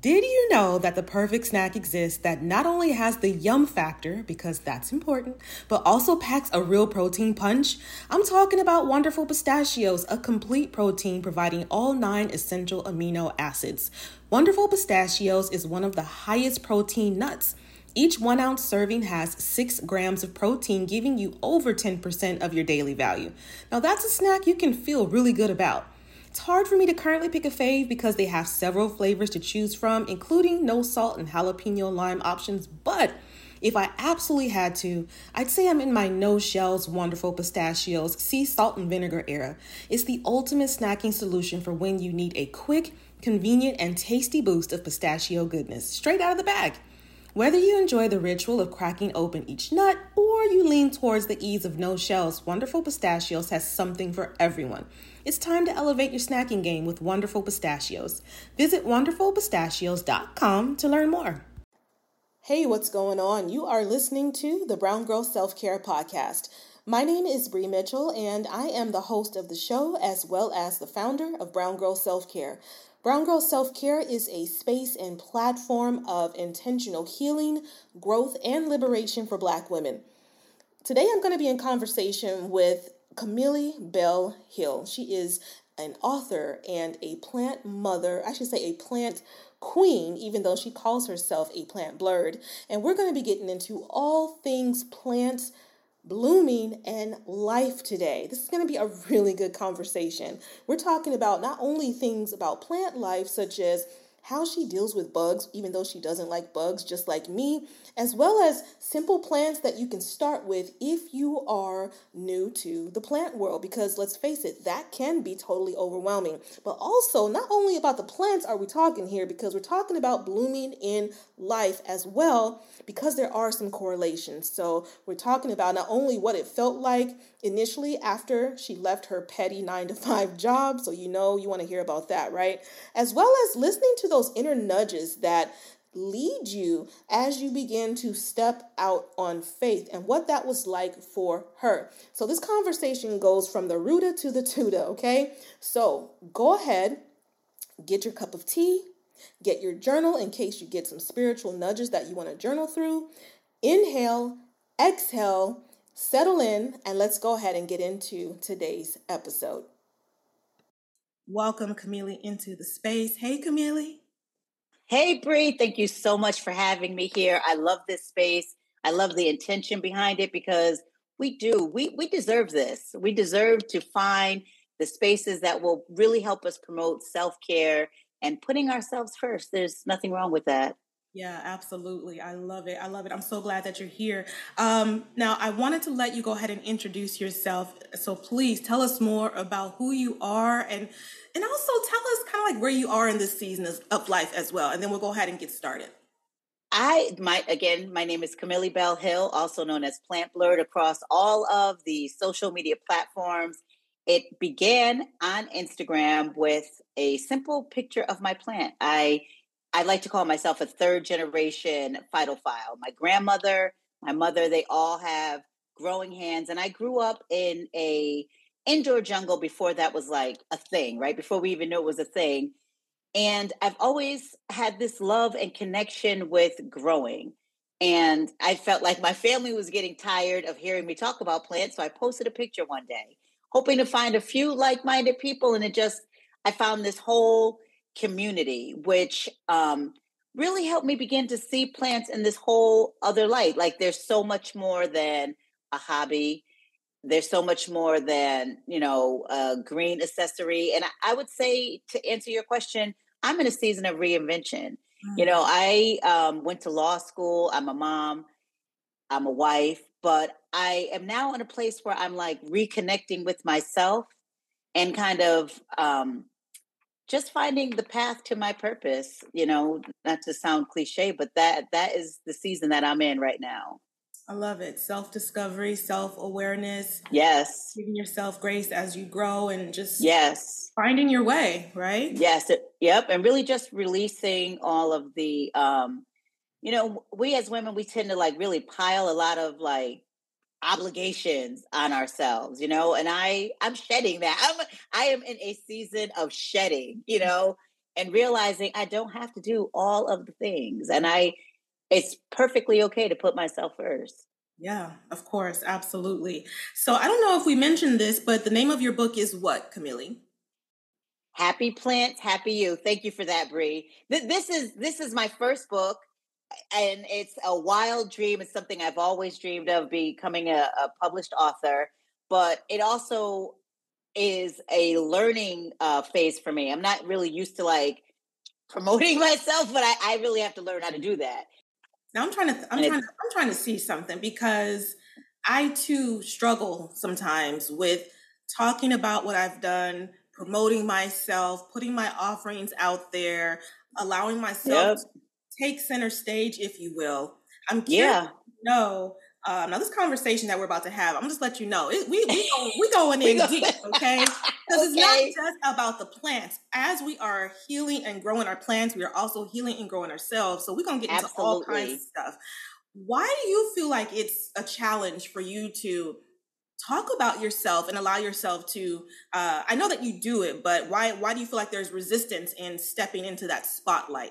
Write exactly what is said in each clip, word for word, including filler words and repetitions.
Did you know that the perfect snack exists that not only has the yum factor, because that's important, but also packs a real protein punch? I'm talking about Wonderful Pistachios, a complete protein providing all nine essential amino acids. Wonderful Pistachios is one of the highest protein nuts. Each one ounce serving has six grams of protein, giving you over ten percent of your daily value. Now that's a snack you can feel really good about. It's hard for me to currently pick a fave because they have several flavors to choose from, including no salt and jalapeno lime options. But if I absolutely had to, I'd say I'm in my no shells Wonderful Pistachios sea salt and vinegar era. It's the ultimate snacking solution for when you need a quick, convenient, and tasty boost of pistachio goodness straight out of the bag. Whether you enjoy the ritual of cracking open each nut or you lean towards the ease of no shells, Wonderful Pistachios has something for everyone. It's time to elevate your snacking game with Wonderful Pistachios. Visit wonderful pistachios dot com to learn more. Hey, what's going on? You are listening to the Brown Girl Self-Care Podcast. My name is Bree Mitchell, and I am the host of the show as well as the founder of Brown Girl Self-Care. Brown Girl Self-Care is a space and platform of intentional healing, growth, and liberation for Black women. Today I'm going to be in conversation with Camille Bell Hill. She is an author and a plant mother, I should say a plant queen, even though she calls herself a plant blurred. And we're going to be getting into all things plants, blooming, and life today. This is going to be a really good conversation. We're talking about not only things about plant life, such as how she deals with bugs, even though she doesn't like bugs, just like me, as well as simple plants that you can start with if you are new to the plant world, because let's face it, that can be totally overwhelming. But also, not only about the plants are we talking here, because we're talking about blooming in life as well, because there are some correlations. So we're talking about not only what it felt like initially after she left her petty nine to five job, so you know you want to hear about that, right? As well as listening to those inner nudges that lead you as you begin to step out on faith and what that was like for her. So this conversation goes from the rooter to the tutor, okay? So go ahead, get your cup of tea, get your journal in case you get some spiritual nudges that you want to journal through. Inhale, exhale, settle in, and let's go ahead and get into today's episode. Welcome, Camille, into the space. Hey, Camille. Hey, Bree, thank you so much for having me here. I love this space. I love the intention behind it because we do. We we deserve this. We deserve to find the spaces that will really help us promote self-care and putting ourselves first. There's nothing wrong with that. Yeah, absolutely. I love it. I love it. I'm so glad that you're here. Um, now, I wanted to let you go ahead and introduce yourself. So please tell us more about who you are and and also tell us kind of like where you are in this season of life as well. And then we'll go ahead and get started. I, my again, my name is Camille Bell Hill, also known as Plant Blurred across all of the social media platforms. It began on Instagram with a simple picture of my plant. I I like to call myself a third generation phytophile. My grandmother, my mother, they all have growing hands. And I grew up in a indoor jungle before that was like a thing, right? Before we even knew it was a thing. And I've always had this love and connection with growing. And I felt like my family was getting tired of hearing me talk about plants. So I posted a picture one day, hoping to find a few like-minded people. And it just, I found this whole community, which um, really helped me begin to see plants in this whole other light. Like there's so much more than a hobby. There's so much more than, you know, a green accessory. And I, I would say, to answer your question, I'm in a season of reinvention. Mm-hmm. You know, I um, went to law school. I'm a mom. I'm a wife. But I am now in a place where I'm like reconnecting with myself and kind of um, just finding the path to my purpose, you know, not to sound cliche, but that that is the season that I'm in right now. I love it. Self-discovery, self-awareness. Yes. Giving yourself grace as you grow and just yes, finding your way, right? Yes. It, yep. And really just releasing all of the, um, you know, we as women, we tend to like really pile a lot of like obligations on ourselves, you know, and I, I'm shedding that. I'm, I am in a season of shedding, you know, and realizing I don't have to do all of the things. And I, it's perfectly okay to put myself first. Yeah, of course. Absolutely. So I don't know if we mentioned this, but the name of your book is what, Camille? Happy Plants, Happy You. Thank you for that, Bree. Th- this is this is my first book, and it's a wild dream. It's something I've always dreamed of, becoming a, a published author. But it also is a learning uh, phase for me. I'm not really used to like promoting myself, but I, I really have to learn how to do that. Now I'm trying to I'm trying to I'm trying to see something, because I too struggle sometimes with talking about what I've done, promoting myself, putting my offerings out there, allowing myself Yep. to take center stage, if you will. I'm curious Yeah. to know. Uh, now, this conversation that we're about to have, I'm just let you know, it, we we go, we going We in go- deep, okay? Because it's not Okay. just about the plants. As we are healing and growing our plants, we are also healing and growing ourselves. So we're gonna get into all kinds of Absolutely. stuff. Why do you feel like it's a challenge for you to talk about yourself and allow yourself to? Uh, I know that you do it, but why why do you feel like there's resistance in stepping into that spotlight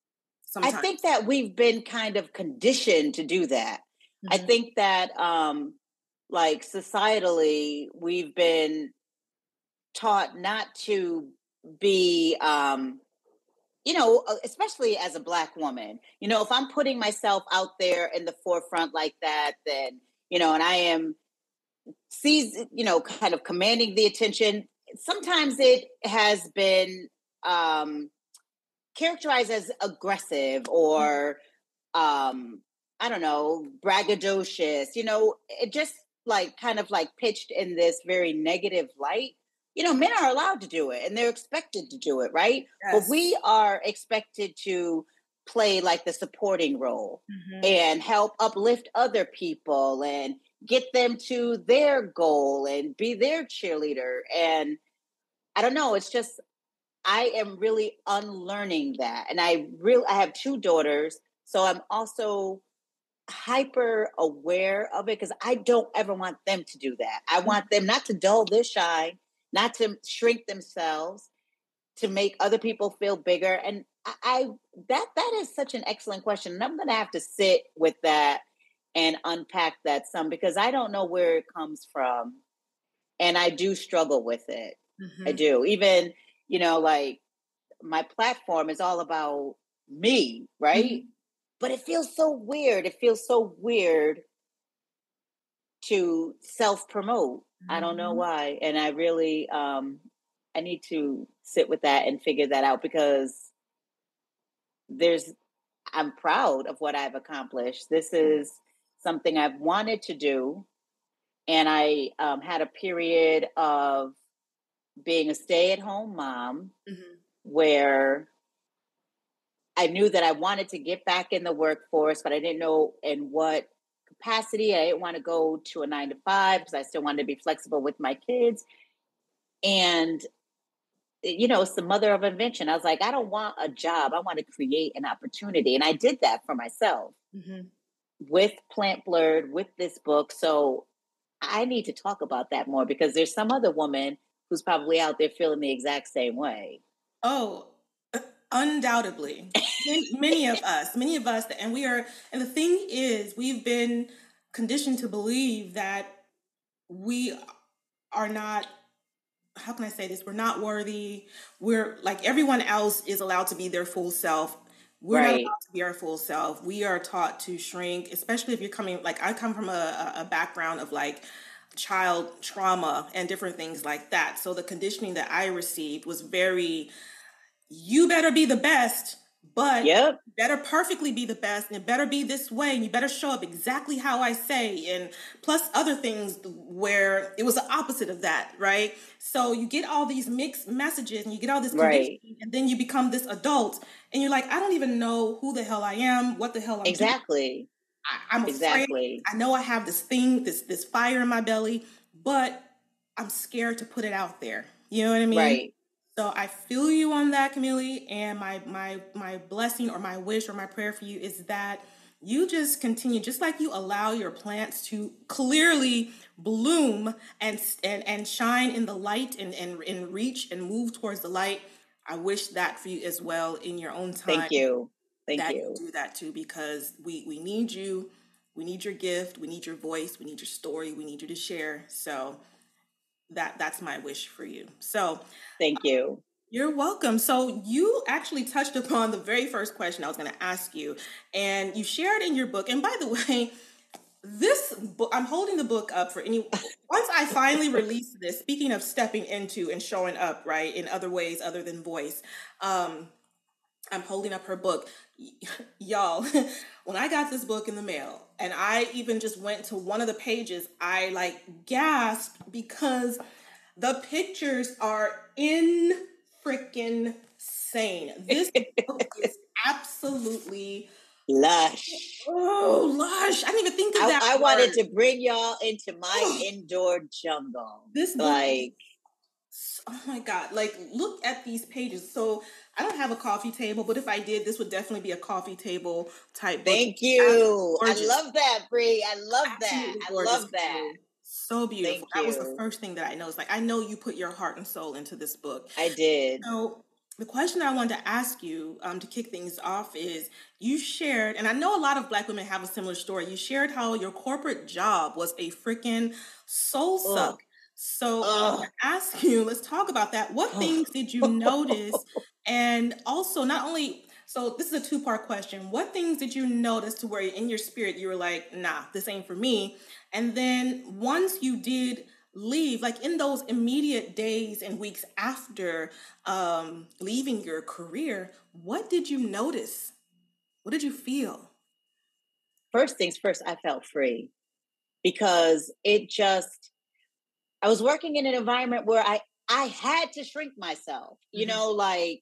I sometimes? think that we've been kind of conditioned to do that. I Mhm. think that, um, like societally, we've been taught not to be, um, you know, uh, especially as a Black woman. You know, if I'm putting myself out there in the forefront like that, then, you know, and I am sees, you know, kind of commanding the attention. Sometimes it has been um, characterized as aggressive or um I don't know, braggadocious, you know, it just like kind of like pitched in this very negative light. You know, men are allowed to do it and they're expected to do it, right? But Yes. we are expected to play like the supporting role Mhm. and help uplift other people and get them to their goal and be their cheerleader. And I don't know, it's just I am really unlearning that. And I really I have two daughters, so I'm also hyper aware of it because I don't ever want them to do that. I want them not to dull their shine, not to shrink themselves, to make other people feel bigger. And I, I that that is such an excellent question. And I'm gonna have to sit with that and unpack that some because I don't know where it comes from. And I do struggle with it. I Mhm. do. Even, you know, like my platform is all about me, right? Mhm. But it feels so weird. It feels so weird to self promote. I don't know Mhm. why. And I really, um, I need to sit with that and figure that out because there's, I'm proud of what I've accomplished. This is something I've wanted to do. And I um, had a period of being a stay at home mom Mhm. where I knew that I wanted to get back in the workforce, but I didn't know in what capacity. I didn't want to go to a nine to five because I still wanted to be flexible with my kids. And, you know, it's the mother of invention. I was like, I don't want a job. I want to create an opportunity. And I did that for myself Mhm. with Plant Blurred, with this book. So I need to talk about that more because there's some other woman who's probably out there feeling the exact same way. Oh, uh, undoubtedly. Many, many of us, many of us, and we are, and the thing is, we've been conditioned to believe that we are not, how can I say this? We're not worthy. We're like everyone else is allowed to be their full self. We're not Right. allowed to be our full self. We are taught to shrink, especially if you're coming, like I come from a, a background of like child trauma and different things like that. So the conditioning that I received was very, you better be the best, but Yep. you better perfectly be the best, and it better be this way, and you better show up exactly how I say, and plus other things where it was the opposite of that, right? So you get all these mixed messages and you get all this Right. conditioning, and then you become this adult, and you're like, I don't even know who the hell I am, what the hell I'm doing. Exactly. I, I'm afraid. Exactly. I know I have this thing, this this fire in my belly, but I'm scared to put it out there. You know what I mean? Right. So I feel you on that, Camille. And my my my blessing or my wish or my prayer for you is that you just continue, just like you allow your plants to clearly bloom and and and shine in the light and and, and reach and move towards the light. I wish that for you as well in your own time. Thank you. Thank that you. you do that too, because we, we need you. We need your gift. We need your voice. We need your story. We need you to share. So that that's my wish for you. So thank you. You're welcome. So you actually touched upon the very first question I was going to ask you, and you shared in your book. And by the way, this book, I'm holding the book up for any, once I finally release this, speaking of stepping into and showing up, right, in other ways other than voice, um, I'm holding up her book. Y'all, when I got this book in the mail and I even just went to one of the pages, I like gasped because the pictures are in freaking insane. This book is absolutely lush. Oh, lush. I didn't even think of I, that. I word. wanted to bring y'all into my indoor jungle. This book like is, oh my God. Like, look at these pages. So I don't have a coffee table, but if I did, this would definitely be a coffee table type book. Thank you. I love that, Bree. I love Absolutely that. I love that. So beautiful. Thank that was you. the first thing that I noticed. Like, I know you put your heart and soul into this book. I did. So the question I wanted to ask you um, to kick things off is, you shared, and I know a lot of Black women have a similar story. You shared how your corporate job was a freaking soul suck. Ugh. So Ugh. to ask you, let's talk about that. What things did you notice? And also, not only, so this is a two-part question. What things did you notice to where in your spirit you were like, nah, this ain't for me? And then once you did leave, like in those immediate days and weeks after um, leaving your career, what did you notice? What did you feel? First things first, I felt free because it just, I was working in an environment where I, I had to shrink myself, you mm-hmm. know, like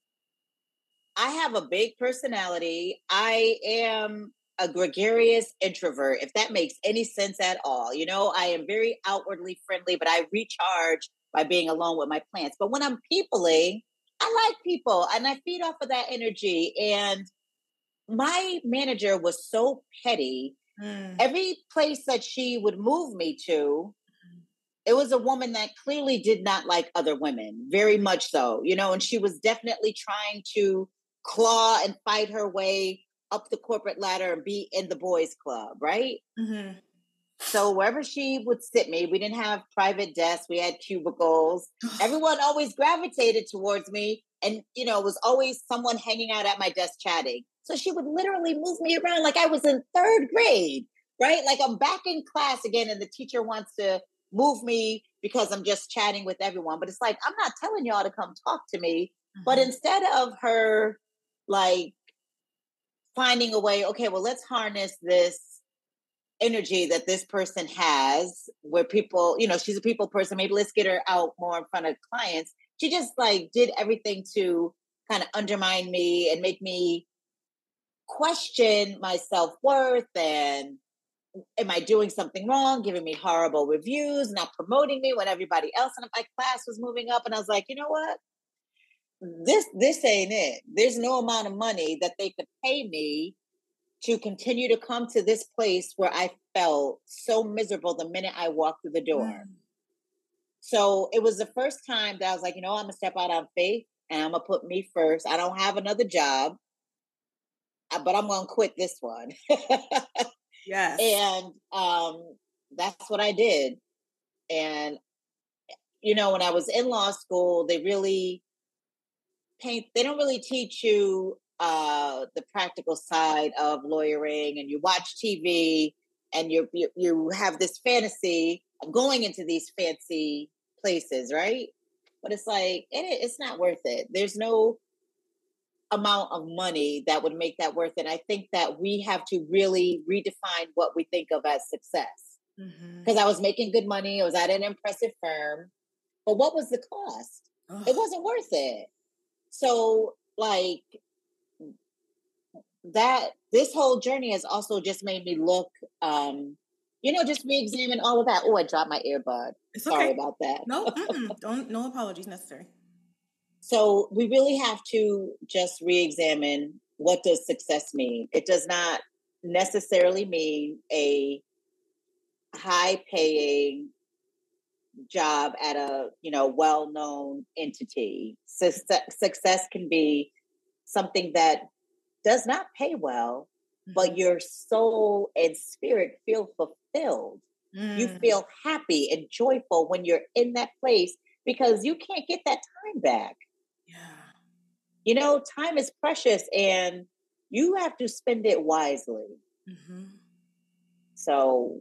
I have a big personality. I am a gregarious introvert, if that makes any sense at all. You know, I am very outwardly friendly, but I recharge by being alone with my plants. But when I'm peopling, I like people and I feed off of that energy. And my manager was so petty. Mm. Every place that she would move me to, it was a woman that clearly did not like other women, very much so, you know, and she was definitely trying to claw and fight her way up the corporate ladder and be in the boys club, right? Mm-hmm. So wherever she would sit me, we didn't have private desks, we had cubicles. Everyone always gravitated towards me, and you know, it was always someone hanging out at my desk chatting. So she would literally move me around like I was in third grade, right? Like I'm back in class again, and the teacher wants to move me because I'm just chatting with everyone. But it's like, I'm not telling y'all to come talk to me. Mm-hmm. But instead of her like finding a way, okay, well, let's harness this energy that this person has where people, you know, she's a people person, maybe let's get her out more in front of clients. She just like did everything to kind of undermine me and make me question my self-worth and am I doing something wrong, giving me horrible reviews, not promoting me when everybody else in my class was moving up. And I was like, you know what? This this ain't it. There's no amount of money that they could pay me to continue to come to this place where I felt so miserable the minute I walked through the door. Mm. So it was the first time that I was like, you know, I'm going to step out on faith and I'm going to put me first. I don't have another job, but I'm going to quit this one. Yes. And um, that's what I did. And, you know, when I was in law school, they really paint, they don't really teach you uh, the practical side of lawyering, and you watch T V and you, you, you have this fantasy of going into these fancy places, right? But it's like, it, it's not worth it. There's no amount of money that would make that worth it. I think that we have to really redefine what we think of as success. Because mm-hmm. I was making good money. I was at an impressive firm. But what was the cost? Ugh. It wasn't worth it. So like that, this whole journey has also just made me look, um, you know, just re-examine all of that. Oh, I dropped my earbud. It's Sorry okay. about that. No, don't, no apologies necessary. So we really have to just re-examine, what does success mean? It does not necessarily mean a high-paying job at a, you know, well-known entity. Success, success can be something that does not pay well, mm-hmm. but your soul and spirit feel fulfilled. Mm. You feel happy and joyful when you're in that place because you can't get that time back. Yeah. You know, time is precious and you have to spend it wisely. Mm-hmm. So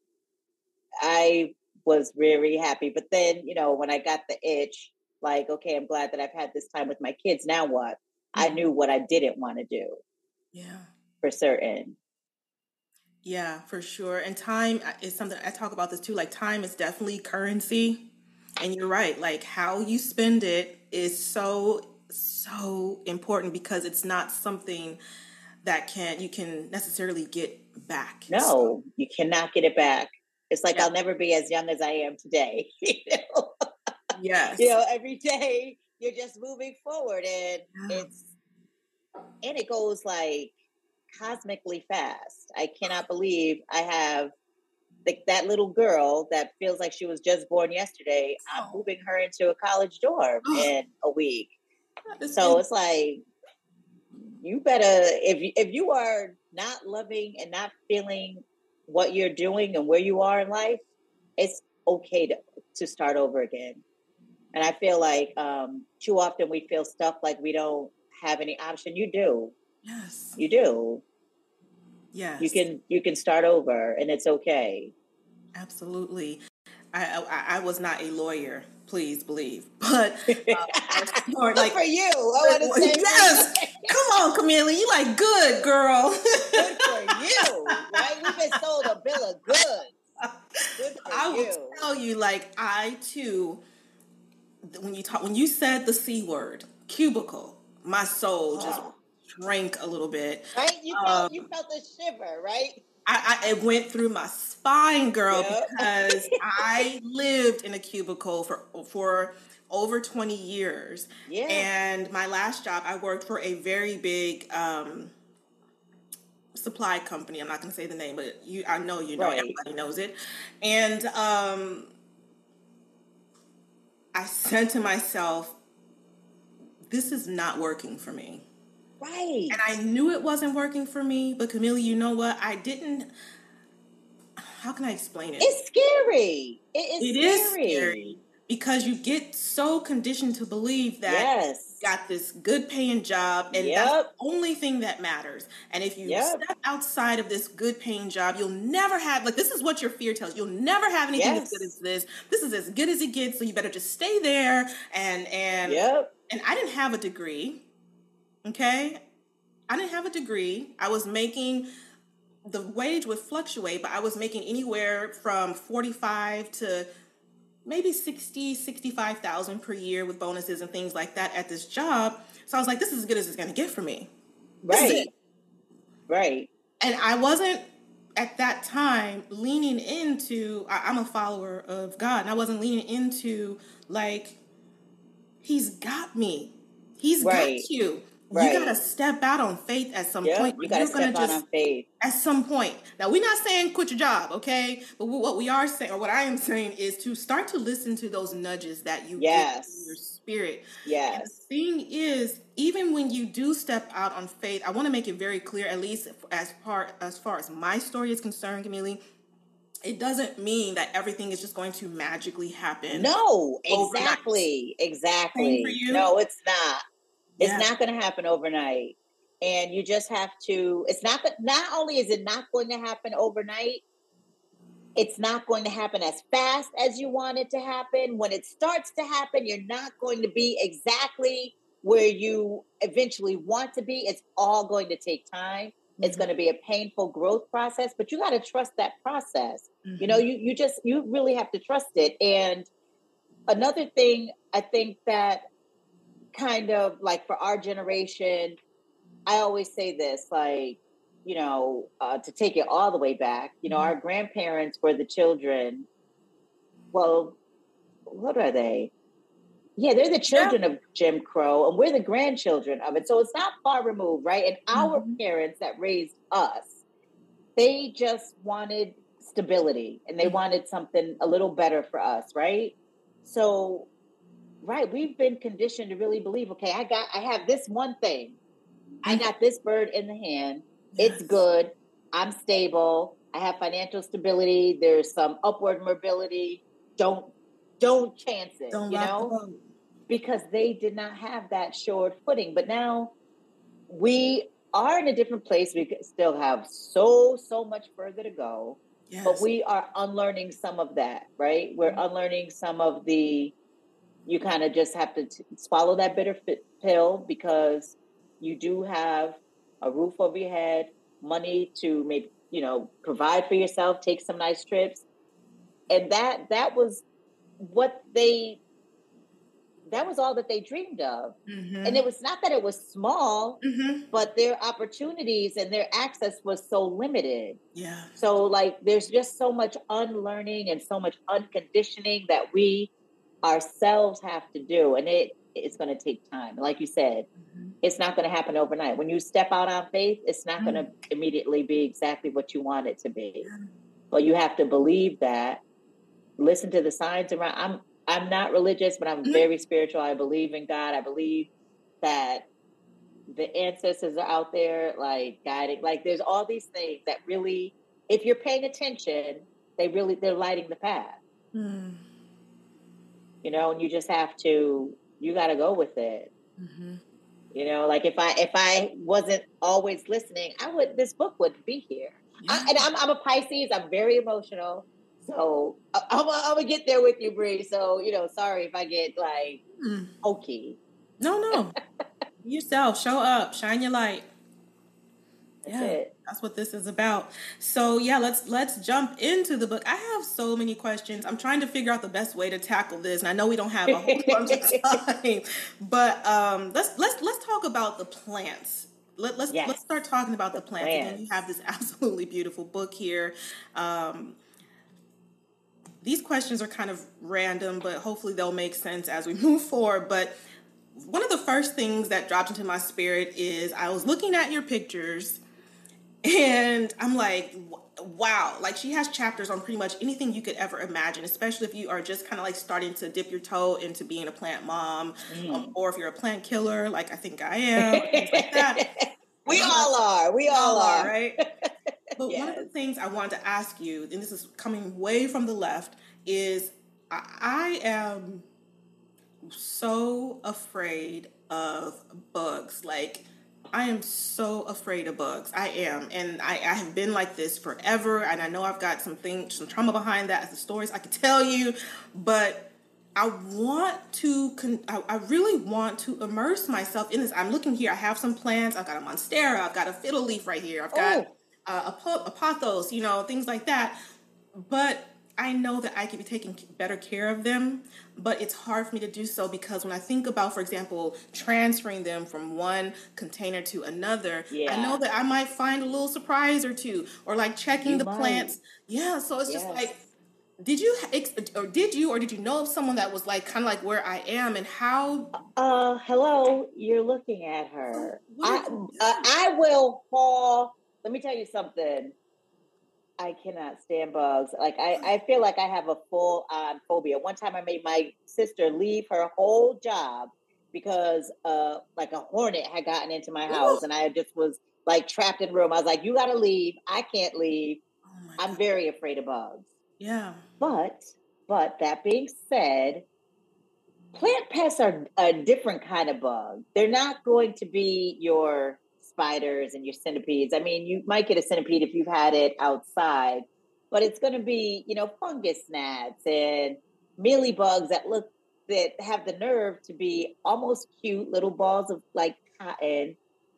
I was very happy. But then, you know, when I got the itch, like, okay, I'm glad that I've had this time with my kids. Now what? Mm-hmm. I knew what I didn't want to do. Yeah. For certain. Yeah, for sure. And time is something I talk about this too. Like time is definitely currency. And you're right. Like how you spend it is so, so important because it's not something that can, you can necessarily get back. No, so, you cannot get it back. It's like, yeah. I'll never be as young as I am today. You know? Yes. You know, every day you're just moving forward and yeah. it's, and it goes like, cosmically fast. I cannot believe I have the, that little girl that feels like she was just born yesterday. I'm oh. moving her into a college dorm in a week. So it's like, you better, if you, if you are not loving and not feeling what you're doing and where you are in life, it's okay to, to start over again. And I feel like um, too often we feel stuck like we don't have any option. You do. Yes. You do. Yes. You can you can start over and it's okay. Absolutely. I I, I was not a lawyer, please believe. But uh, or, like for you, I want to say yes. Come on, Camille, you like good, girl. Good for you, right? We've been sold a bill of goods. Good for I you. will tell you, like I too, when you talk when you said the C word, cubicle, my soul just oh. shrank a little bit. Right? You felt um, you felt a shiver, right? I, I it went through my spine, girl, yep. because I lived in a cubicle for for over twenty years. Yeah. And my last job, I worked for a very big um, supply company. I'm not going to say the name, but you, I know you know. Right. Everybody knows it. And um, I said to myself, "This is not working for me." Right. And I knew it wasn't working for me, but Camille, you know what? I didn't. How can I explain it? It's scary. It is it scary. Is scary because you get so conditioned to believe that yes. you got this good paying job and yep. that's the only thing that matters. And if you yep. step outside of this good paying job, you'll never have, like, this is what your fear tells you. You'll never have anything yes. as good as this. This is as good as it gets. So you better just stay there. And, and, yep. and I didn't have a degree. Okay. I didn't have a degree. I was making, the wage would fluctuate, but I was making anywhere from forty-five to maybe sixty, sixty-five thousand per year with bonuses and things like that at this job. So I was like, this is as good as it's going to get for me. Right. Right. And I wasn't at that time leaning into, I, I'm a follower of God, and I wasn't leaning into like, he's got me. He's right. got you. Right. You got to step out on faith at some yep, point. You got to step out on faith. At some point. Now, we're not saying quit your job, okay? But what we are saying, or what I am saying, is to start to listen to those nudges that you yes. get in your spirit. Yes. And the thing is, even when you do step out on faith, I want to make it very clear, at least as far as, far as my story is concerned, Camille, it doesn't mean that everything is just going to magically happen. No, exactly. Overnight. Exactly. Same for you? No, it's not. Yeah. It's not going to happen overnight. And you just have to, it's not that, not only is it not going to happen overnight, it's not going to happen as fast as you want it to happen. When it starts to happen, you're not going to be exactly where you eventually want to be. It's all going to take time. Mm-hmm. It's going to be a painful growth process, but you got to trust that process. Mm-hmm. You know, you, you just, you really have to trust it. And another thing, I think that kind of like for our generation, I always say this, like, you know, uh, to take it all the way back, you know, mm-hmm. our grandparents were the children. Well, what are they? Yeah, they're the children yeah. of Jim Crow, and we're the grandchildren of it. So it's not far removed, right? And our mm-hmm. parents that raised us, they just wanted stability and they wanted something a little better for us, right? So, right, we've been conditioned to really believe, okay, I got, I have this one thing. I got this bird in the hand. Yes. It's good. I'm stable. I have financial stability. There's some upward mobility. Don't, don't chance it, don't you know, because they did not have that sure footing. But now we are in a different place. We still have so, so much further to go, yes. but we are unlearning some of that, right? We're mm-hmm. unlearning some of the, you kind of just have to t- swallow that bitter f- pill because you do have a roof over your head, money to maybe, you know, provide for yourself, take some nice trips. And that, that was what they, that was all that they dreamed of. Mm-hmm. And it was not that it was small, mm-hmm. but their opportunities and their access was so limited. Yeah. So like, there's just so much unlearning and so much unconditioning that we ourselves have to do. And it, it's going to take time. Like you said, mm-hmm. it's not going to happen overnight. When you step out on faith, it's not mm-hmm. going to immediately be exactly what you want it to be. Yeah. But you have to believe that, listen to the signs around. I'm, I'm not religious, but I'm very spiritual. I believe in God. I believe that the ancestors are out there, like guiding, like there's all these things that really, if you're paying attention, they really, they're lighting the path, mm. you know, and you just have to, you got to go with it. Mm-hmm. You know, like if I, if I wasn't always listening, I would, this book wouldn't be here. Yeah. I, and I'm, I'm a Pisces. I'm very emotional. So I'm, I'm gonna get there with you, Bree. So, you know, sorry if I get like mm. hokey. No, no. Yourself, show up, shine your light. That's yeah, it. That's what this is about. So yeah, let's let's jump into the book. I have so many questions. I'm trying to figure out the best way to tackle this, and I know we don't have a whole bunch of time, but um, let's let's let's talk about the plants. Let, let's yes. let's start talking about the, the plants. plants. And then you have this absolutely beautiful book here. Um, These questions are kind of random, but hopefully they'll make sense as we move forward. But one of the first things that dropped into my spirit is I was looking at your pictures and I'm like, wow, like she has chapters on pretty much anything you could ever imagine, especially if you are just kind of like starting to dip your toe into being a plant mom, mm. um, or if you're a plant killer, like I think I am, or things like that. we all are. We all are. Right? But yes. one of the things I wanted to ask you, and this is coming way from the left, is I, I am so afraid of bugs. Like, I am so afraid of bugs. I am. And I, I have been like this forever. And I know I've got some things, some trauma behind that, the stories I could tell you. But I want to, con- I, I really want to immerse myself in this. I'm looking here. I have some plants. I've got a monstera. I've got a fiddle leaf right here. I've got... Oh. Uh, a pothos, you know, things like that. But I know that I could be taking better care of them, but it's hard for me to do so because when I think about, for example, transferring them from one container to another, yeah. I know that I might find a little surprise or two, or like checking you the might. plants. Yeah, so it's yes. just like, did you, or did you, or did you know of someone that was like, kind of like where I am, and how? Uh, hello, you're looking at her. I, uh, I will haul. Let me tell you something. I cannot stand bugs. Like I, I feel like I have a full on phobia. One time I made my sister leave her whole job because uh like a hornet had gotten into my house. Ooh. And I just was like trapped in the room. I was like, you gotta leave. I can't leave. Oh I'm God. very afraid of bugs. Yeah. But but that being said, plant pests are a different kind of bug. They're not going to be your spiders and your centipedes. I mean, you might get a centipede if you've had it outside, but it's going to be, you know, fungus gnats and mealy bugs that look, that have the nerve to be almost cute little balls of like cotton.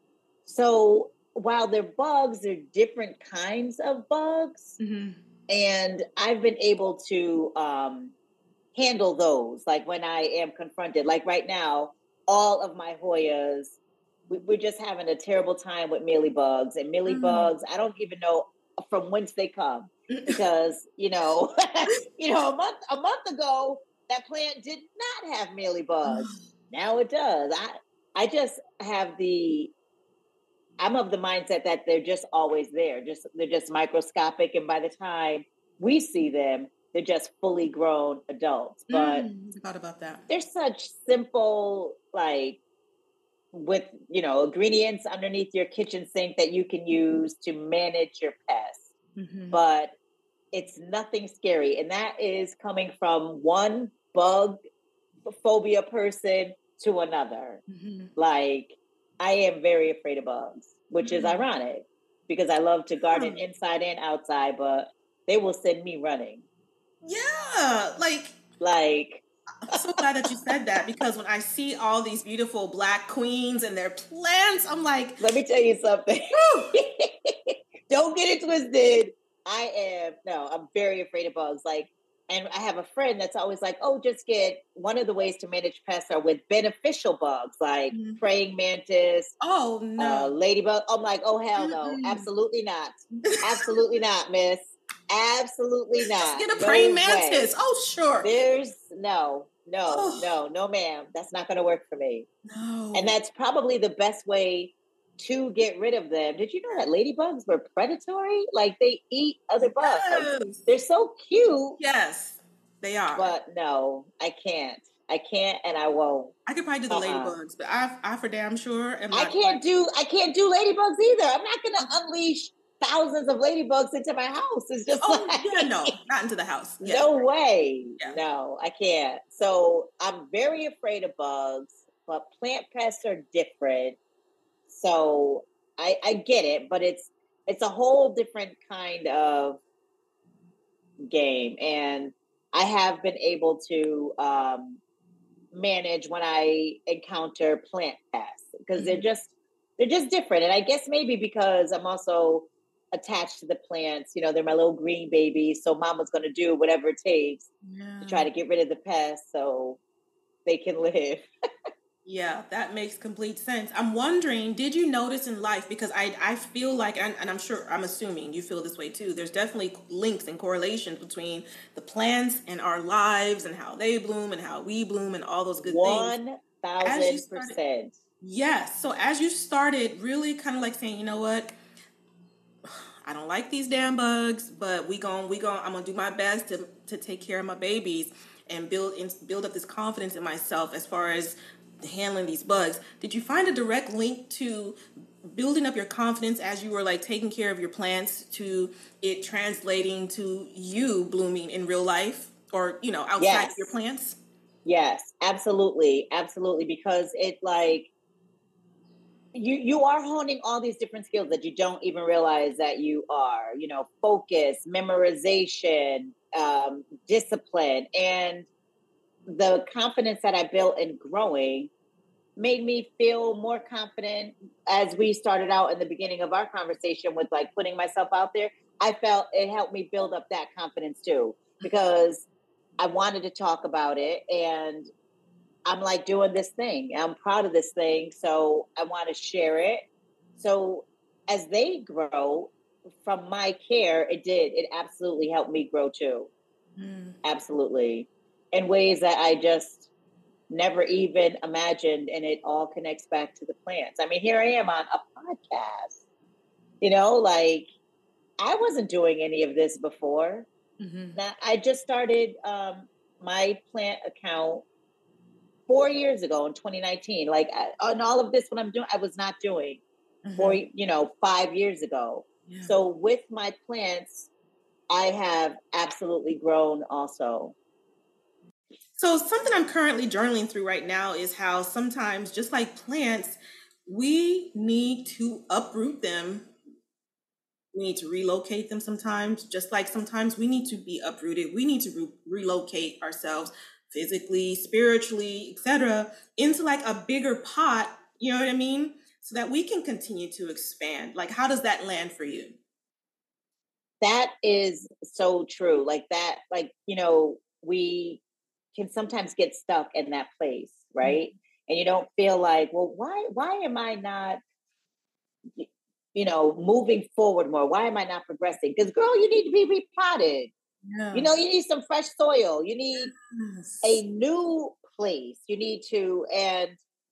So while they're bugs, they're different kinds of bugs. Mm-hmm. And I've been able to um, handle those. Like when I am confronted, like right now, all of my Hoyas, we're just having a terrible time with mealybugs and mealybugs. Mm. I don't even know from whence they come because, you know, you know, a month, a month ago, that plant did not have mealybugs. Now it does. I, I just have the, I'm of the mindset that they're just always there. Just, they're just microscopic. And by the time we see them, they're just fully grown adults. But mm, I forgot about that. they're such simple, like, with, you know, ingredients underneath your kitchen sink that you can use to manage your pests. Mm-hmm. But it's nothing scary. And that is coming from one bug phobia person to another. Mm-hmm. Like, I am very afraid of bugs, which mm-hmm. is ironic because I love to garden yeah. inside and outside, but they will send me running. Yeah, like... Like... I'm so glad that you said that, because when I see all these beautiful black queens and their plants, I'm like... Let me tell you something. Don't get it twisted. I am... No, I'm very afraid of bugs. Like, and I have a friend that's always like, oh, just get... One of the ways to manage pests are with beneficial bugs, like mm-hmm. praying mantis. Oh, no. Uh, ladybug. I'm like, oh, hell no. Mm-mm. Absolutely not. Absolutely not, miss. Absolutely not. Just get a praying no mantis. Way. Oh, sure. There's... No. No, oh. no, no, ma'am. That's not going to work for me. No. And that's probably the best way to get rid of them. Did you know that ladybugs were predatory? Like, they eat other bugs. Yes. Like, they're so cute. Yes, they are. But no, I can't. I can't, and I won't. I could probably do the uh-uh. ladybugs, but I, I for damn sure am not. I can't do. I can't do ladybugs either. I'm not going to unleash thousands of ladybugs into my house. It's just oh like, yeah, no, not into the house. Yeah. No way. Yeah. No, I can't. So I'm very afraid of bugs, but plant pests are different. So I, I get it, but it's it's a whole different kind of game, and I have been able to um, manage when I encounter plant pests because mm-hmm. they're just they're just different. And I guess maybe because I'm also attached to the plants, you know, they're my little green babies. So mama's going to do whatever it takes yeah. to try to get rid of the pests so they can live. Yeah, that makes complete sense. I'm wondering, did you notice in life, because I I feel like, and, and I'm sure, I'm assuming you feel this way too, there's definitely links and correlations between the plants and our lives and how they bloom and how we bloom and all those good One things. One thousand percent. Yes. So as you started really kind of like saying, you know what, I don't like these damn bugs, but we gon' we gon' I'm gonna do my best to to take care of my babies and build and build up this confidence in myself as far as handling these bugs. Did you find a direct link to building up your confidence as you were like taking care of your plants to it translating to you blooming in real life or, you know, outside yes. of your plants? Yes, absolutely. Absolutely. Because it like, you, you are honing all these different skills that you don't even realize that you are, you know, focus, memorization, um, discipline, and the confidence that I built in growing made me feel more confident as we started out in the beginning of our conversation with like putting myself out there. I felt it helped me build up that confidence too, because I wanted to talk about it and I'm like doing this thing. I'm proud of this thing. So I want to share it. So as they grow from my care, it did. It absolutely helped me grow too. Mm. Absolutely. In ways that I just never even imagined. And it all connects back to the plants. I mean, here I am on a podcast, you know, like I wasn't doing any of this before. Mm-hmm. Now, I just started um, my plant account four years ago in twenty nineteen. Like I, on all of this, what I'm doing, I was not doing mm-hmm. four, you know, five years ago. Yeah. So with my plants, I have absolutely grown also. So something I'm currently journaling through right now is how sometimes, just like plants, we need to uproot them. We need to relocate them sometimes, just like sometimes we need to be uprooted. We need to re- relocate ourselves physically, spiritually, et cetera, into like a bigger pot, you know what I mean? So that we can continue to expand. Like, how does that land for you? That is so true. Like that, like, you know, we can sometimes get stuck in that place, right? Mm-hmm. And you don't feel like, well, why, why am I not, you know, moving forward more? Why am I not progressing? Because girl, you need to be repotted. Yeah. You know, you need some fresh soil. You need yes. a new place. You need to, and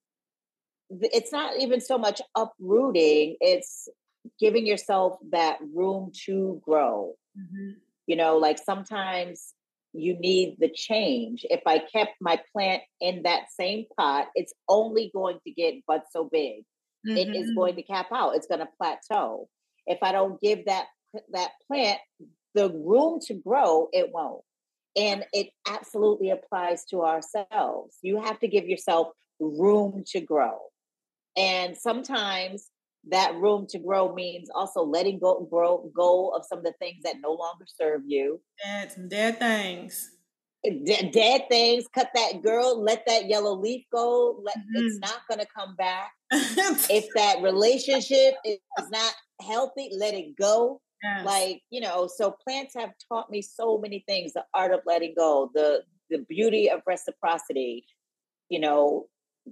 it's not even so much uprooting. It's giving yourself that room to grow. Mm-hmm. You know, like sometimes you need the change. If I kept my plant in that same pot, it's only going to get but so big. It is going Mm-hmm. to cap out. It's going to plateau. If I don't give that that plant the room to grow, it won't. And it absolutely applies to ourselves. You have to give yourself room to grow. And sometimes that room to grow means also letting go grow go of some of the things that no longer serve you. Dead, some dead things. De- dead things. Cut that, girl. Let that yellow leaf go. Let Mm-hmm. It's not going to come back. If that relationship is not healthy, let it go. Yes. Like, you know, so plants have taught me so many things: the art of letting go, the the beauty of reciprocity. You know,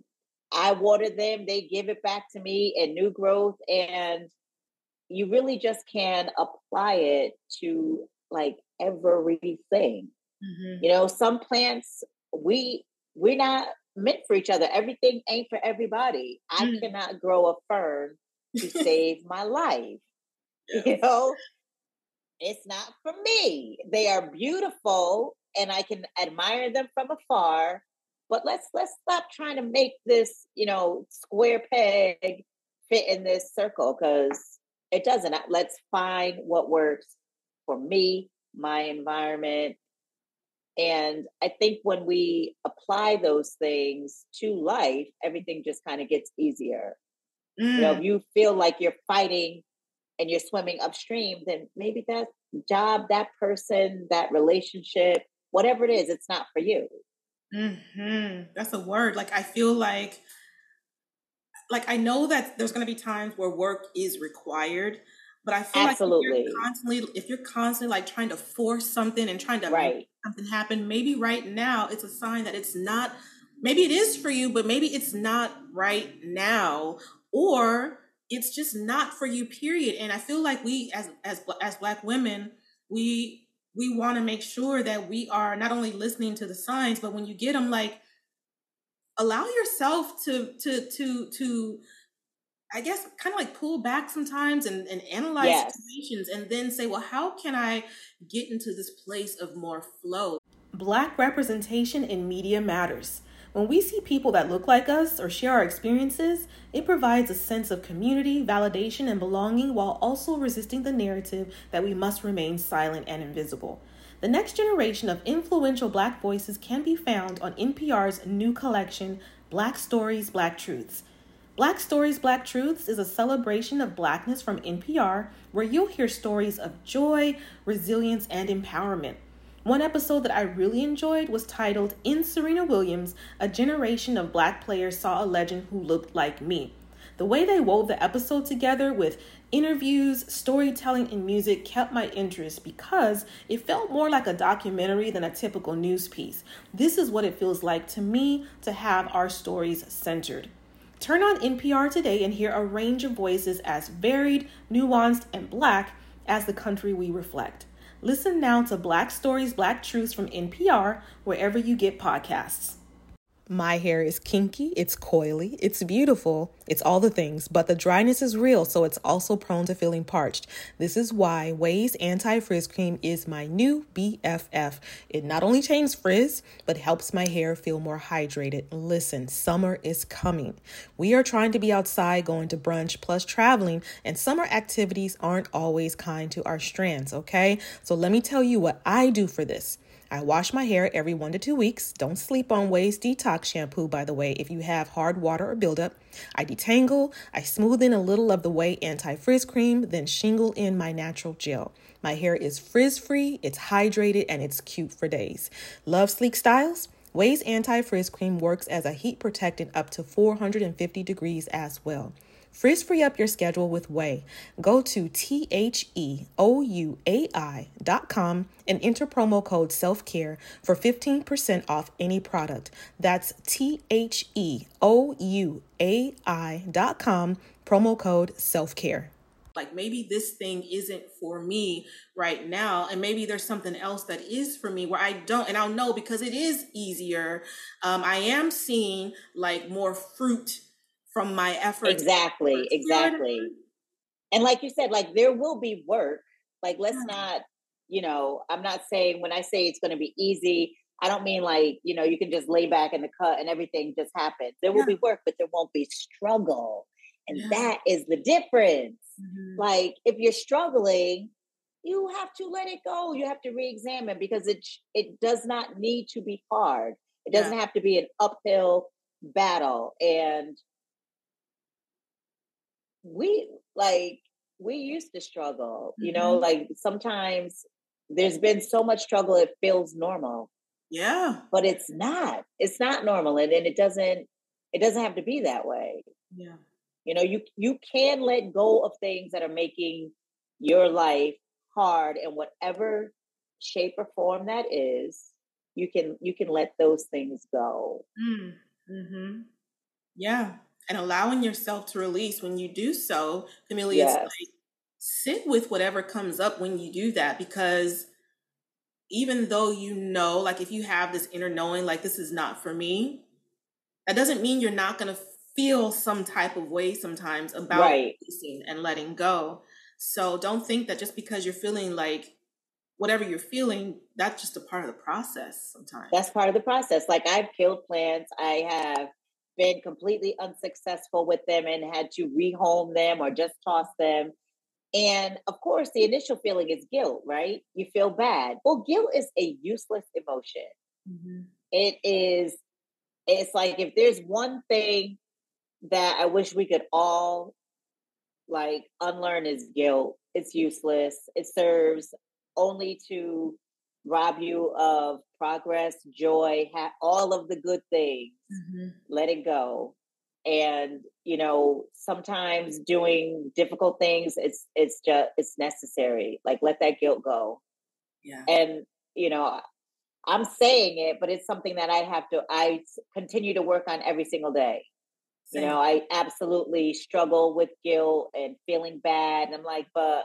I water them, they give it back to me in new growth, and you really just can apply it to like everything. Mm-hmm. You know, some plants we we're not meant for each other. Everything ain't for everybody. I Mm. cannot grow a fern to save my life. Yes. You know, it's not for me. They are beautiful and I can admire them from afar. But let's let's stop trying to make this, you know, square peg fit in this circle, because it doesn't. Let's find what works for me, my environment. And I think when we apply those things to life, everything just kind of gets easier. Mm. You know, if you feel like you're fighting and you're swimming upstream, then maybe that job, that person, that relationship, whatever it is, it's not for you. Mm-hmm. That's a word. Like, I feel like, like, I know that there's going to be times where work is required, but I feel Absolutely. like if you're constantly, if you're constantly like trying to force something and trying to right. make something happen, maybe right now it's a sign that it's not, maybe it is for you, but maybe it's not right now, or it's just not for you, period. And I feel like we, as, as, as Black women, we, we want to make sure that we are not only listening to the signs, but when you get them, like, allow yourself to, to, to, to, I guess, kind of like pull back sometimes and, and analyze yes. situations, and then say, well, how can I get into this place of more flow? Black representation in media matters. When we see people that look like us or share our experiences, it provides a sense of community, validation, and belonging, while also resisting the narrative that we must remain silent and invisible. The next generation of influential Black voices can be found on N P R's new collection, Black Stories, Black Truths. Black Stories, Black Truths is a celebration of Blackness from N P R, where you'll hear stories of joy, resilience, and empowerment. One episode that I really enjoyed was titled, In Serena Williams, a generation of Black players saw a legend who looked like me. The way they wove the episode together with interviews, storytelling, and music kept my interest because it felt more like a documentary than a typical news piece. This is what it feels like to me to have our stories centered. Turn on N P R today and hear a range of voices as varied, nuanced, and Black as the country we reflect. Listen now to Black Stories, Black Truths from N P R wherever you get podcasts. My hair is kinky, it's coily, it's beautiful, it's all the things, but the dryness is real, so it's also prone to feeling parched. This is why Ouai's Anti-Frizz Cream is my new B F F. It not only changes frizz, but helps my hair feel more hydrated. Listen, summer is coming. We are trying to be outside, going to brunch, plus traveling, and summer activities aren't always kind to our strands, okay? So let me tell you what I do for this. I wash my hair every one to two weeks. Don't sleep on Ouai's Detox Shampoo, by the way, if you have hard water or buildup. I detangle, I smooth in a little of the Ouai Anti-Frizz Cream, then shingle in my natural gel. My hair is frizz-free, it's hydrated, and it's cute for days. Love sleek styles? Ouai's Anti-Frizz Cream works as a heat protectant up to four hundred fifty degrees as well. Frizz-free up your schedule with Ouai. Go to T H E O U A I dot com and enter promo code SELFCARE for fifteen percent off any product. That's T H E O U A I dot com, promo code SELFCARE. Like, maybe this thing isn't for me right now, and maybe there's something else that is for me where I don't, and I'll know because it is easier. Um, I am seeing like more fruit from my efforts. Exactly, exactly. And like you said, like there will be work. Like let's not you know, I'm not saying when I say it's going to be easy, I don't mean like, you know, you can just lay back in the cut and everything just happens. There will Yeah. be work, but there won't be struggle. And Yeah. that is the difference. Mhm. Like if you're struggling, you have to let it go. You have to re-examine because it it does not need to be hard. It Yeah. doesn't have to be an uphill battle. And we like we used to struggle, you know, Mhm. like sometimes there's been so much struggle it feels normal, Yeah. but it's not. It's not normal, and, and it doesn't it doesn't have to be that way. Yeah. You know, you you can let go of things that are making your life hard in whatever shape or form that is. You can you can let those things go. Mm. Mhm. Yeah. And allowing yourself to release when you do so, Camille, it's Yes. like sit with whatever comes up when you do that, because even though you know, like if you have this inner knowing, like this is not for me, that doesn't mean you're not going to feel some type of way sometimes about Right. releasing and letting go. So don't think that just because you're feeling like whatever you're feeling, that's just a part of the process sometimes. That's part of the process. Like I've killed plants. I have been completely unsuccessful with them and had to rehome them or just toss them. And of course, the initial feeling is guilt, right? You feel bad. Well, guilt is a useless emotion. Mm-hmm. It is, it's like if there's one thing that I wish we could all like unlearn is guilt. It's useless. It serves only to rob you of progress, joy, ha- all of the good things. Mm-hmm. Let it go. And you know, sometimes doing difficult things, it's it's just it's necessary. Like let that guilt go. Yeah. And you know, I'm saying it, but it's something that I have to I continue to work on every single day. You Same. know, I absolutely struggle with guilt and feeling bad. And I'm like, but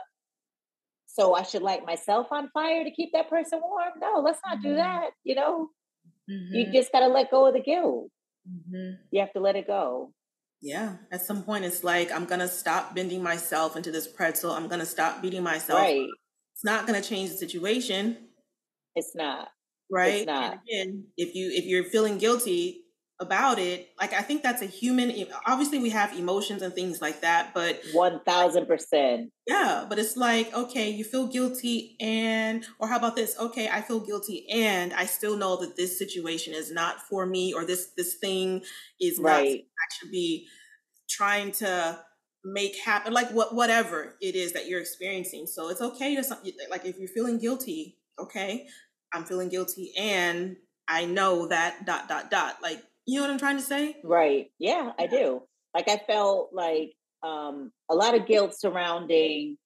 so I should light myself on fire to keep that person warm? No, let's not do that. You know, you Mm-hmm. just got to let go of the guilt. Mm-hmm. You have to let it go. Yeah. At some point, it's like, I'm going to stop bending myself into this pretzel. I'm going to stop beating myself. Right. It's not going to change the situation. It's not. It's Right. not. And again, if you, if you're feeling guilty about it, like, I think that's a human, obviously we have emotions and things like that, but one thousand percent. yeah, but it's like, okay, you feel guilty and, or how about this? Okay, I feel guilty and I still know that this situation is not for me, or this, this thing is not Right. I should be trying to make happen, like what, whatever it is that you're experiencing. So it's okay to, like, if you're feeling guilty, okay, I'm feeling guilty and I know that dot, dot, dot, like, you know what I'm trying to say? Right. Yeah, I do. Like I felt like um, a lot of guilt surrounding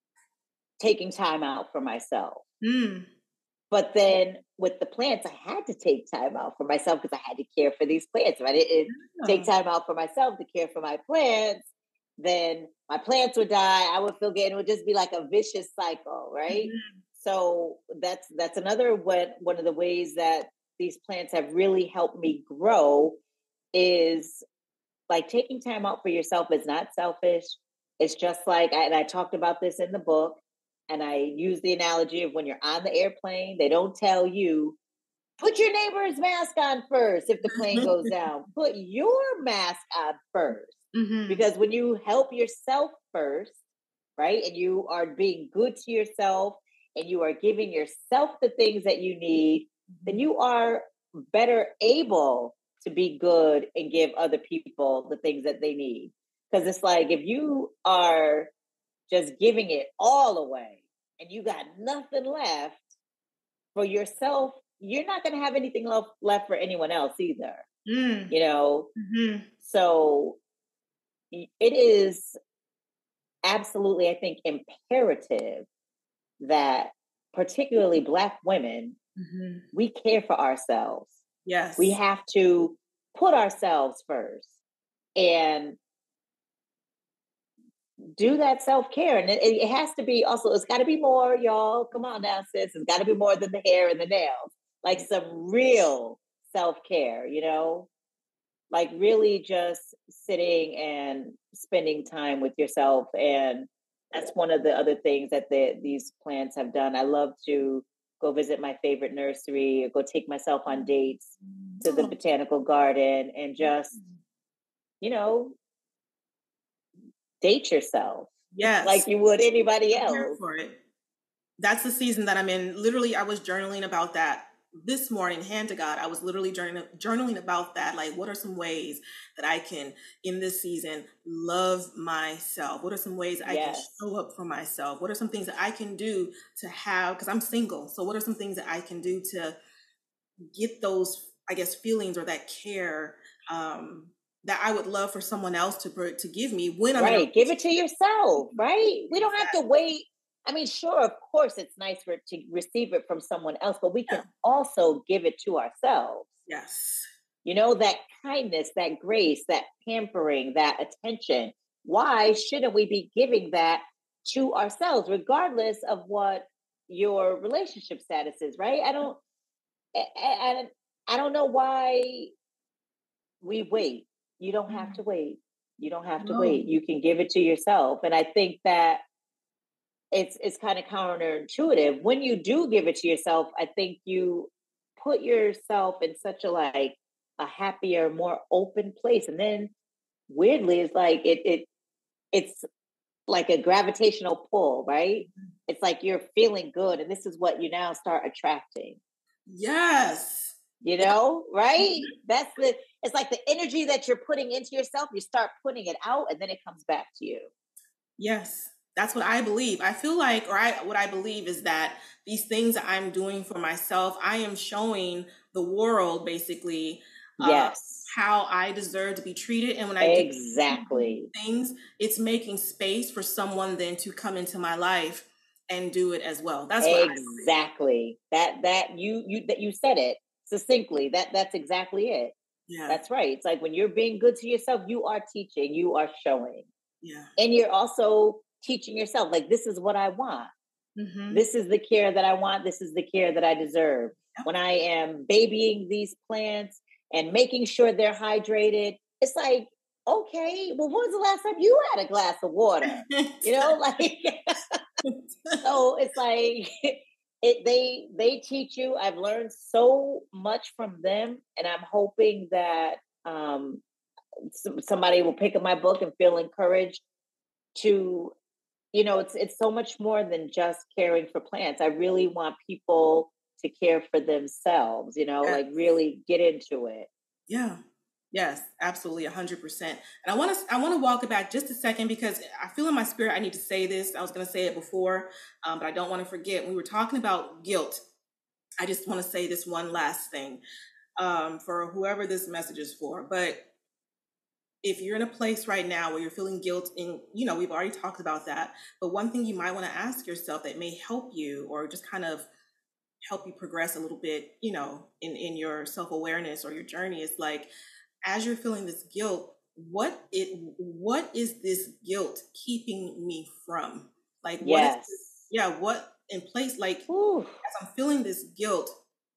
taking time out for myself. Mm. But then with the plants, I had to take time out for myself because I had to care for these plants. If I didn't Yeah. take time out for myself to care for my plants, then my plants would die. I would feel good. It would just be like a vicious cycle, right? Mm-hmm. So that's that's another one one of the ways that these plants have really helped me grow is like taking time out for yourself is not selfish. It's just like, and I talked about this in the book, and I use the analogy of when you're on the airplane, they don't tell you, put your neighbor's mask on first if the plane goes down. Put your mask on first. Mm-hmm. Because when you help yourself first, right, and you are being good to yourself and you are giving yourself the things that you need, then you are better able to be good and give other people the things that they need. Because it's like if you are just giving it all away and you got nothing left for yourself, you're not going to have anything left, left for anyone else either. Mm. You know? Mm-hmm. So it is absolutely, I think, imperative that particularly Black women, Mm-hmm. we care for ourselves. Yes. We have to put ourselves first and do that self-care. And it, it has to be also, it's got to be more, y'all. Come on now, sis. It's got to be more than the hair and the nails. Like some real self-care, you know? Like really just sitting and spending time with yourself and that's one of the other things that the, these plants have done. I love to go visit my favorite nursery or go take myself on dates to the Oh. botanical garden and just, you know, date yourself. Yes. Like you would anybody I'm here else. for it. That's the season that I'm in. Literally, I was journaling about that this morning, hand to God. I was literally journaling, journaling about that. Like, what are some ways that I can, in this season, love myself? What are some ways I Yes. can show up for myself? What are some things that I can do to have, because I'm single. So what are some things that I can do to get those, I guess, feelings or that care um, that I would love for someone else to to give me when I'm right. in a Give it to yourself, right? We don't have to wait. I mean, sure, of course, it's nice for to receive it from someone else, but we can yeah. also give it to ourselves. Yes. You know, that kindness, that grace, that pampering, that attention. Why shouldn't we be giving that to ourselves, regardless of what your relationship status is, right? I don't, I, I don't know why we wait. You don't have to wait. You don't have to no. wait. You can give it to yourself. And I think that it's it's kind of counterintuitive. When you do give it to yourself, I think you put yourself in such a like a happier, more open place. And then weirdly, it's like it it it's like a gravitational pull, right? It's like you're feeling good, and this is what you now start attracting. Yes. You know, right? That's the, it's like the energy that you're putting into yourself, you start putting it out and then it comes back to you. Yes. That's what I believe. I feel like, or I, what I believe is that these things that I'm doing for myself, I am showing the world basically uh, yes. how I deserve to be treated. And when I exactly do things, it's making space for someone then to come into my life and do it as well. That's what exactly that, that you, you, that you said it succinctly. That that's exactly it. Yeah. That's right. It's like when you're being good to yourself, you are teaching, you are showing. Yeah. And you're also teaching yourself, like, this is what I want. Mm-hmm. This is the care that I want. This is the care that I deserve. Yep. When I am babying these plants and making sure they're hydrated, it's like, okay, well, when was the last time you had a glass of water? You know, like, so it's like, it, they they teach you. I've learned so much from them, and I'm hoping that um, somebody will pick up my book and feel encouraged to, you know, it's it's so much more than just caring for plants. I really want people to care for themselves, you know, yes. like really get into it. Yeah. Yes, absolutely, one hundred percent. And I want to I want to walk it back just a second because I feel in my spirit I need to say this. I was going to say it before, um, but I don't want to forget. We were talking about guilt. I just want to say this one last thing um, for whoever this message is for. But if you're in a place right now where you're feeling guilt, and you know, we've already talked about that. But one thing you might want to ask yourself that may help you or just kind of help you progress a little bit, you know, in, in your self-awareness or your journey is like, as you're feeling this guilt, what it what is this guilt keeping me from? Like, what yes. is this, yeah, what in place, like, Ooh. as I'm feeling this guilt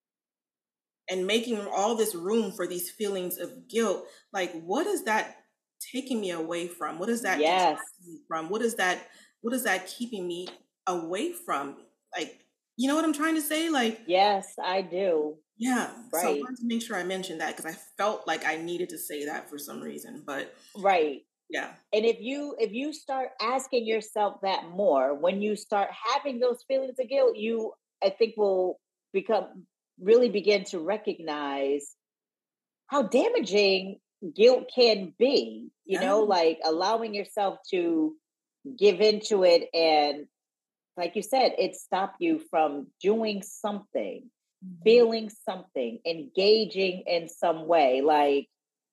and making all this room for these feelings of guilt, like, what is that taking me away from? What is that yes. me from? What is that, what is that keeping me away from? Like, you know what I'm trying to say? Like, yes, I do. Yeah. Right. So I wanted to make sure I mentioned that because I felt like I needed to say that for some reason, but right. Yeah. And if you if you start asking yourself that more, when you start having those feelings of guilt, you I think will become really begin to recognize how damaging guilt can be, you yeah. know, like allowing yourself to give into it and like you said, it stopped you from doing something, mm-hmm. feeling something, engaging in some way. Like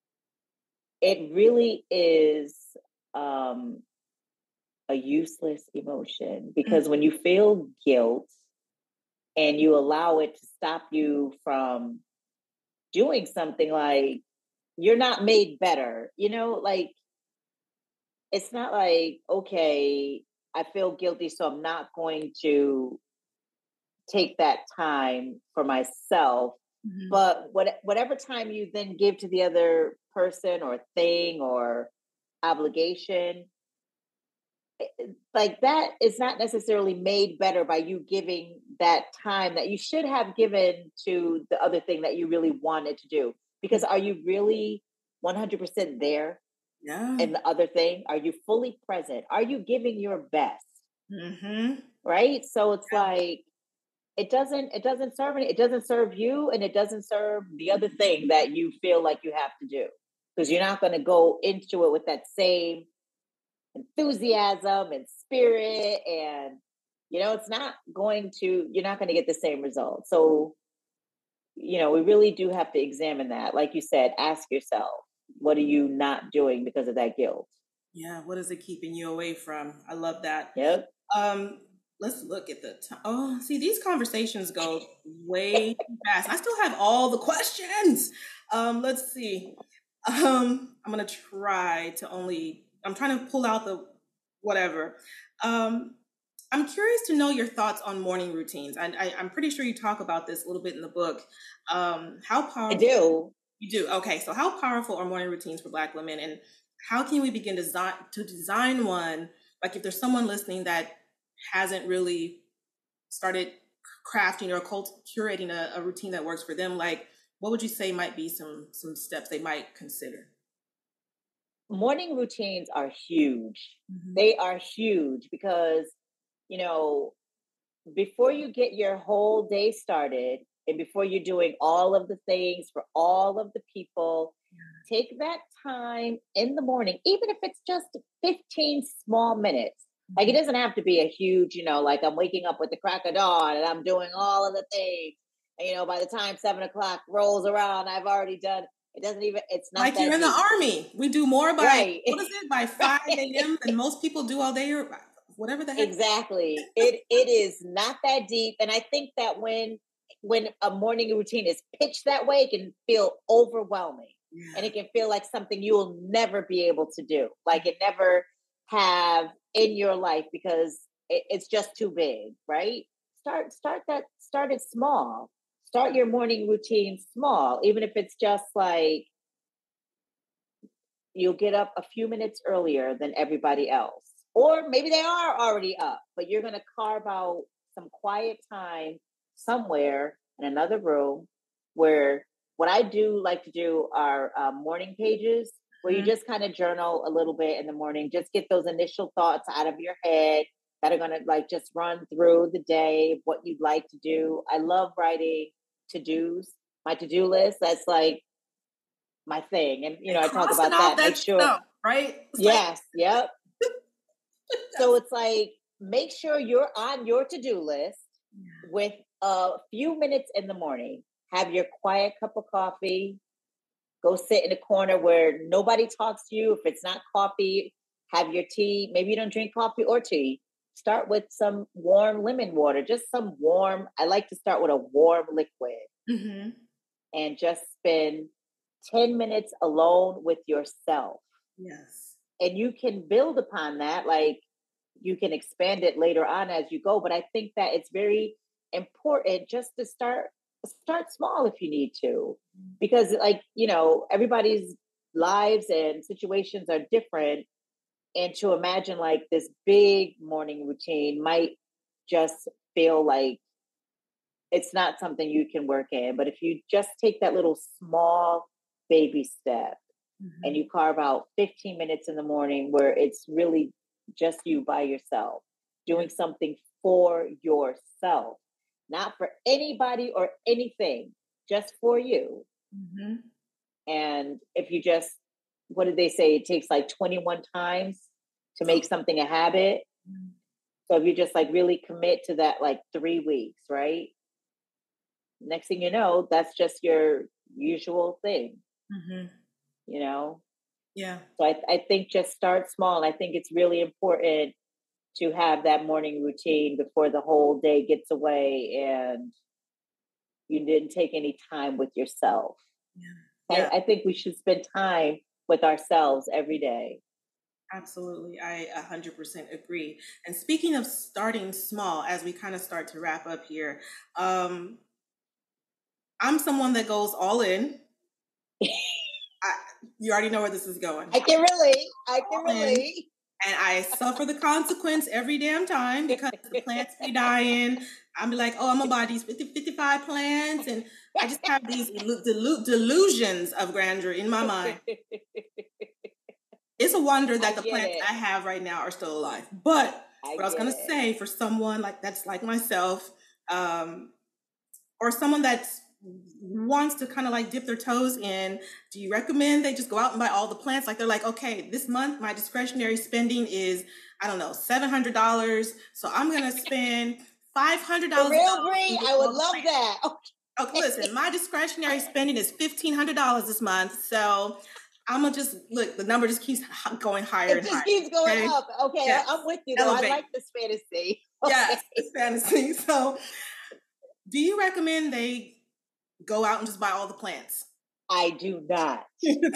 it really is um, a useless emotion because mm-hmm. when you feel guilt and you allow it to stop you from doing something, like you're not made better, you know, like it's not like, okay, I feel guilty, so I'm not going to take that time for myself. Mm-hmm. But what, whatever time you then give to the other person or thing or obligation, like that is not necessarily made better by you giving that time that you should have given to the other thing that you really wanted to do. Because are you really one hundred percent there? Yeah. And the other thing, are you fully present? Are you giving your best? Mm-hmm. Right? So it's Yeah. like, it doesn't, it doesn't serve any, it doesn't serve you, and it doesn't serve the other thing that you feel like you have to do. Because you're not going to go into it with that same enthusiasm and spirit, and you know it's not going to you're not going to get the same result. So you know we really do have to examine that. Like you said, ask yourself, what are you not doing because of that guilt? Yeah, what is it keeping you away from? I love that. Yep. Um let's look at the time. Oh, see, these conversations go way too fast. I still have all the questions. Um let's see. um I'm gonna try to only I'm trying to pull out the whatever. um I'm curious to know your thoughts on morning routines. I, I, I'm pretty sure you talk about this a little bit in the book. Um, how I powerful? do. You do? Okay. So how powerful are morning routines for Black women, and how can we begin design, to design one? Like if there's someone listening that hasn't really started crafting or cult- curating a, a routine that works for them, like what would you say might be some some steps they might consider? Morning routines are huge. Mm-hmm. They are huge because, you know, before you get your whole day started and before you're doing all of the things for all of the people, yeah. take that time in the morning, even if it's just fifteen small minutes. Mm-hmm. Like it doesn't have to be a huge, you know, like I'm waking up with the crack of dawn and I'm doing all of the things. And, you know, by the time seven o'clock rolls around, I've already done. It doesn't even, it's not like that you're in deep. the army. We do more by, right. what is it, by five a.m. than most people do all day or whatever the heck. Exactly. it It is not that deep. And I think that when when a morning routine is pitched that way, it can feel overwhelming. Yeah. And it can feel like something you will never be able to do. Like it never have in your life because it, it's just too big, right? Start start that start it small. Start your morning routine small, even if it's just like you'll get up a few minutes earlier than everybody else. Or maybe they are already up, but you're going to carve out some quiet time somewhere in another room where what I do like to do are uh, morning pages where mm-hmm. you just kind of journal a little bit in the morning, just get those initial thoughts out of your head that are going to like just run through the day, what you'd like to do. I love writing to-dos, my to-do list. That's like my thing. And, you know, I talk about that. Make sure, stuff, right? It's yes. Like- yep. So it's like, make sure you're on your to-do list yeah. with a few minutes in the morning. Have your quiet cup of coffee. Go sit in a corner where nobody talks to you. If it's not coffee, have your tea. Maybe you don't drink coffee or tea. Start with some warm lemon water, just some warm. I like to start with a warm liquid mm-hmm. and just spend ten minutes alone with yourself. Yes. And you can build upon that. Like you can expand it later on as you go. But I think that it's very important just to start, start small if you need to, because like, you know, everybody's lives and situations are different. And to imagine like this big morning routine might just feel like it's not something you can work in. But if you just take that little small baby step mm-hmm. and you carve out fifteen minutes in the morning where it's really just you by yourself, doing something for yourself, not for anybody or anything, just for you. Mm-hmm. And if you just, what did they say? It takes like twenty-one times to make something a habit. Mm-hmm. So if you just like really commit to that, like three weeks, right? Next thing you know, that's just your usual thing, mm-hmm. you know? Yeah. So I, I think just start small. And I think it's really important to have that morning routine before the whole day gets away and you didn't take any time with yourself. Yeah. Yeah. I, I think we should spend time with ourselves every day. Absolutely. I one hundred percent agree. And speaking of starting small, as we kind of start to wrap up here, um, I'm someone that goes all in. I, you already know where this is going. I can relate. I can relate. And I suffer the consequence every damn time because the plants be dying. I'm like, oh, I'm gonna buy these fifty, fifty-five plants. And I just have these delu- delusions of grandeur in my mind. It's a wonder that I the plants it. I have right now are still alive. But I what I was gonna it. say, for someone like that's like myself, um, or someone that's wants to kind of like dip their toes in, do you recommend they just go out and buy all the plants? Like they're like, okay, this month my discretionary spending is, I don't know, seven hundred dollars. So I'm going to spend five hundred dollars. For real, Bree, I would love plants. that. Okay. Okay, listen, my discretionary spending is fifteen hundred dollars this month. So I'm going to just, look, the number just keeps going higher it and just higher. keeps going okay? up. Okay, yes. I'm with you though. Elevate. I like this fantasy. Okay. Yes, this fantasy. So do you recommend they go out and just buy all the plants? I do not. And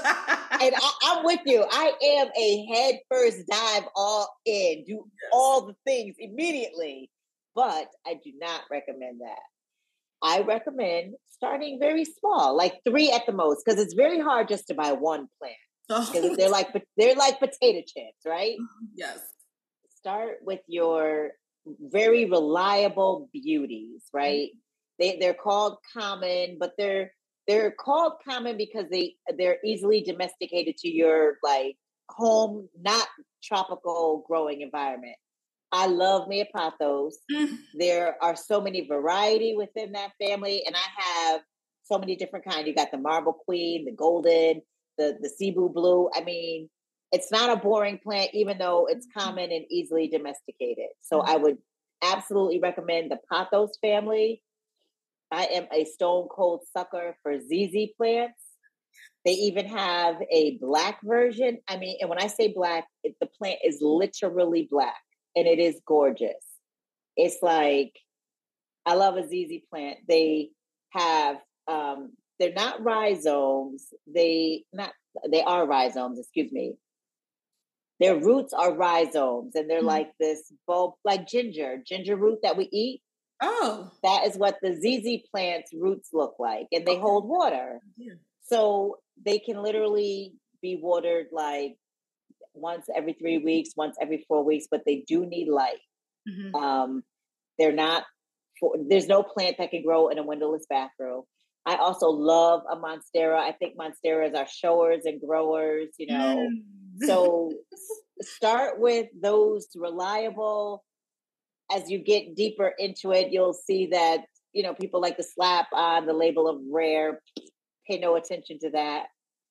I, I'm with you. I am a head first dive all in, do yes. all the things immediately, but I do not recommend that. I recommend starting very small, like three at the most, because it's very hard just to buy one plant. Because oh. they're like they're like potato chips, right? Yes. Start with your very reliable beauties, right? Mm-hmm. They they're called common, but they're they're called common because they they're easily domesticated to your like home, not tropical growing environment. I love me a pothos. Mm. There are so many variety within that family, and I have so many different kinds. You got the marble queen, the golden, the the Cebu blue. I mean, it's not a boring plant, even though it's common and easily domesticated. So mm. I would absolutely recommend the pothos family. I am a stone cold sucker for Z Z plants. They even have a black version. I mean, and when I say black, it, the plant is literally black, and it is gorgeous. It's like, I love a Z Z plant. They have, um, they're not rhizomes. They not, they are rhizomes, excuse me. Their roots are rhizomes, and they're mm-hmm. like this bulb, like ginger, ginger root that we eat. Oh, that is what the Z Z plant's roots look like, and they okay. hold water. Yeah. So they can literally be watered like once every three weeks, once every four weeks, but they do need light. Mm-hmm. Um, they're not, for, there's no plant that can grow in a windowless bathroom. I also love a Monstera. I think Monsteras are showers and growers, you know. Mm. So start with those reliable. As you get deeper into it, you'll see that, you know, people like to slap on the label of rare. Pay no attention to that.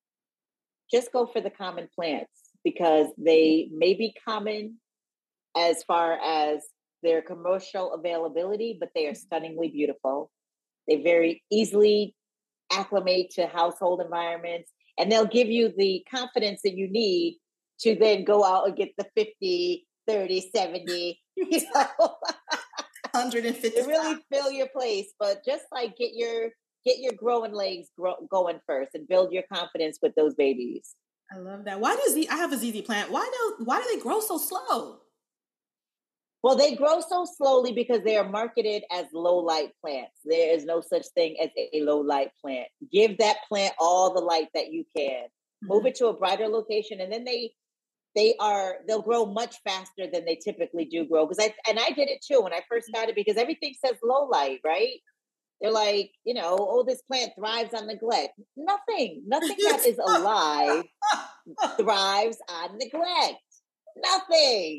Just go for the common plants because they may be common as far as their commercial availability, but they are stunningly beautiful. They very easily acclimate to household environments, and they'll give you the confidence that you need to then go out and get the fifty, thirty, seventy, you know, one hundred fifty. To really fill your place. But just like get your get your growing legs grow, going first and build your confidence with those babies. I love that. Why does Z, I have a Z Z plant? Why do why do they grow so slow? Well, they grow so slowly because they are marketed as low light plants. There is no such thing as a low light plant. Give that plant all the light that you can. Mm-hmm. Move it to a brighter location, and then they they are they'll grow much faster than they typically do grow. Because I and I did it too when I first started, because everything says low light, right? They're like, you know, oh, this plant thrives on neglect. Nothing, nothing that is alive thrives on neglect. Nothing.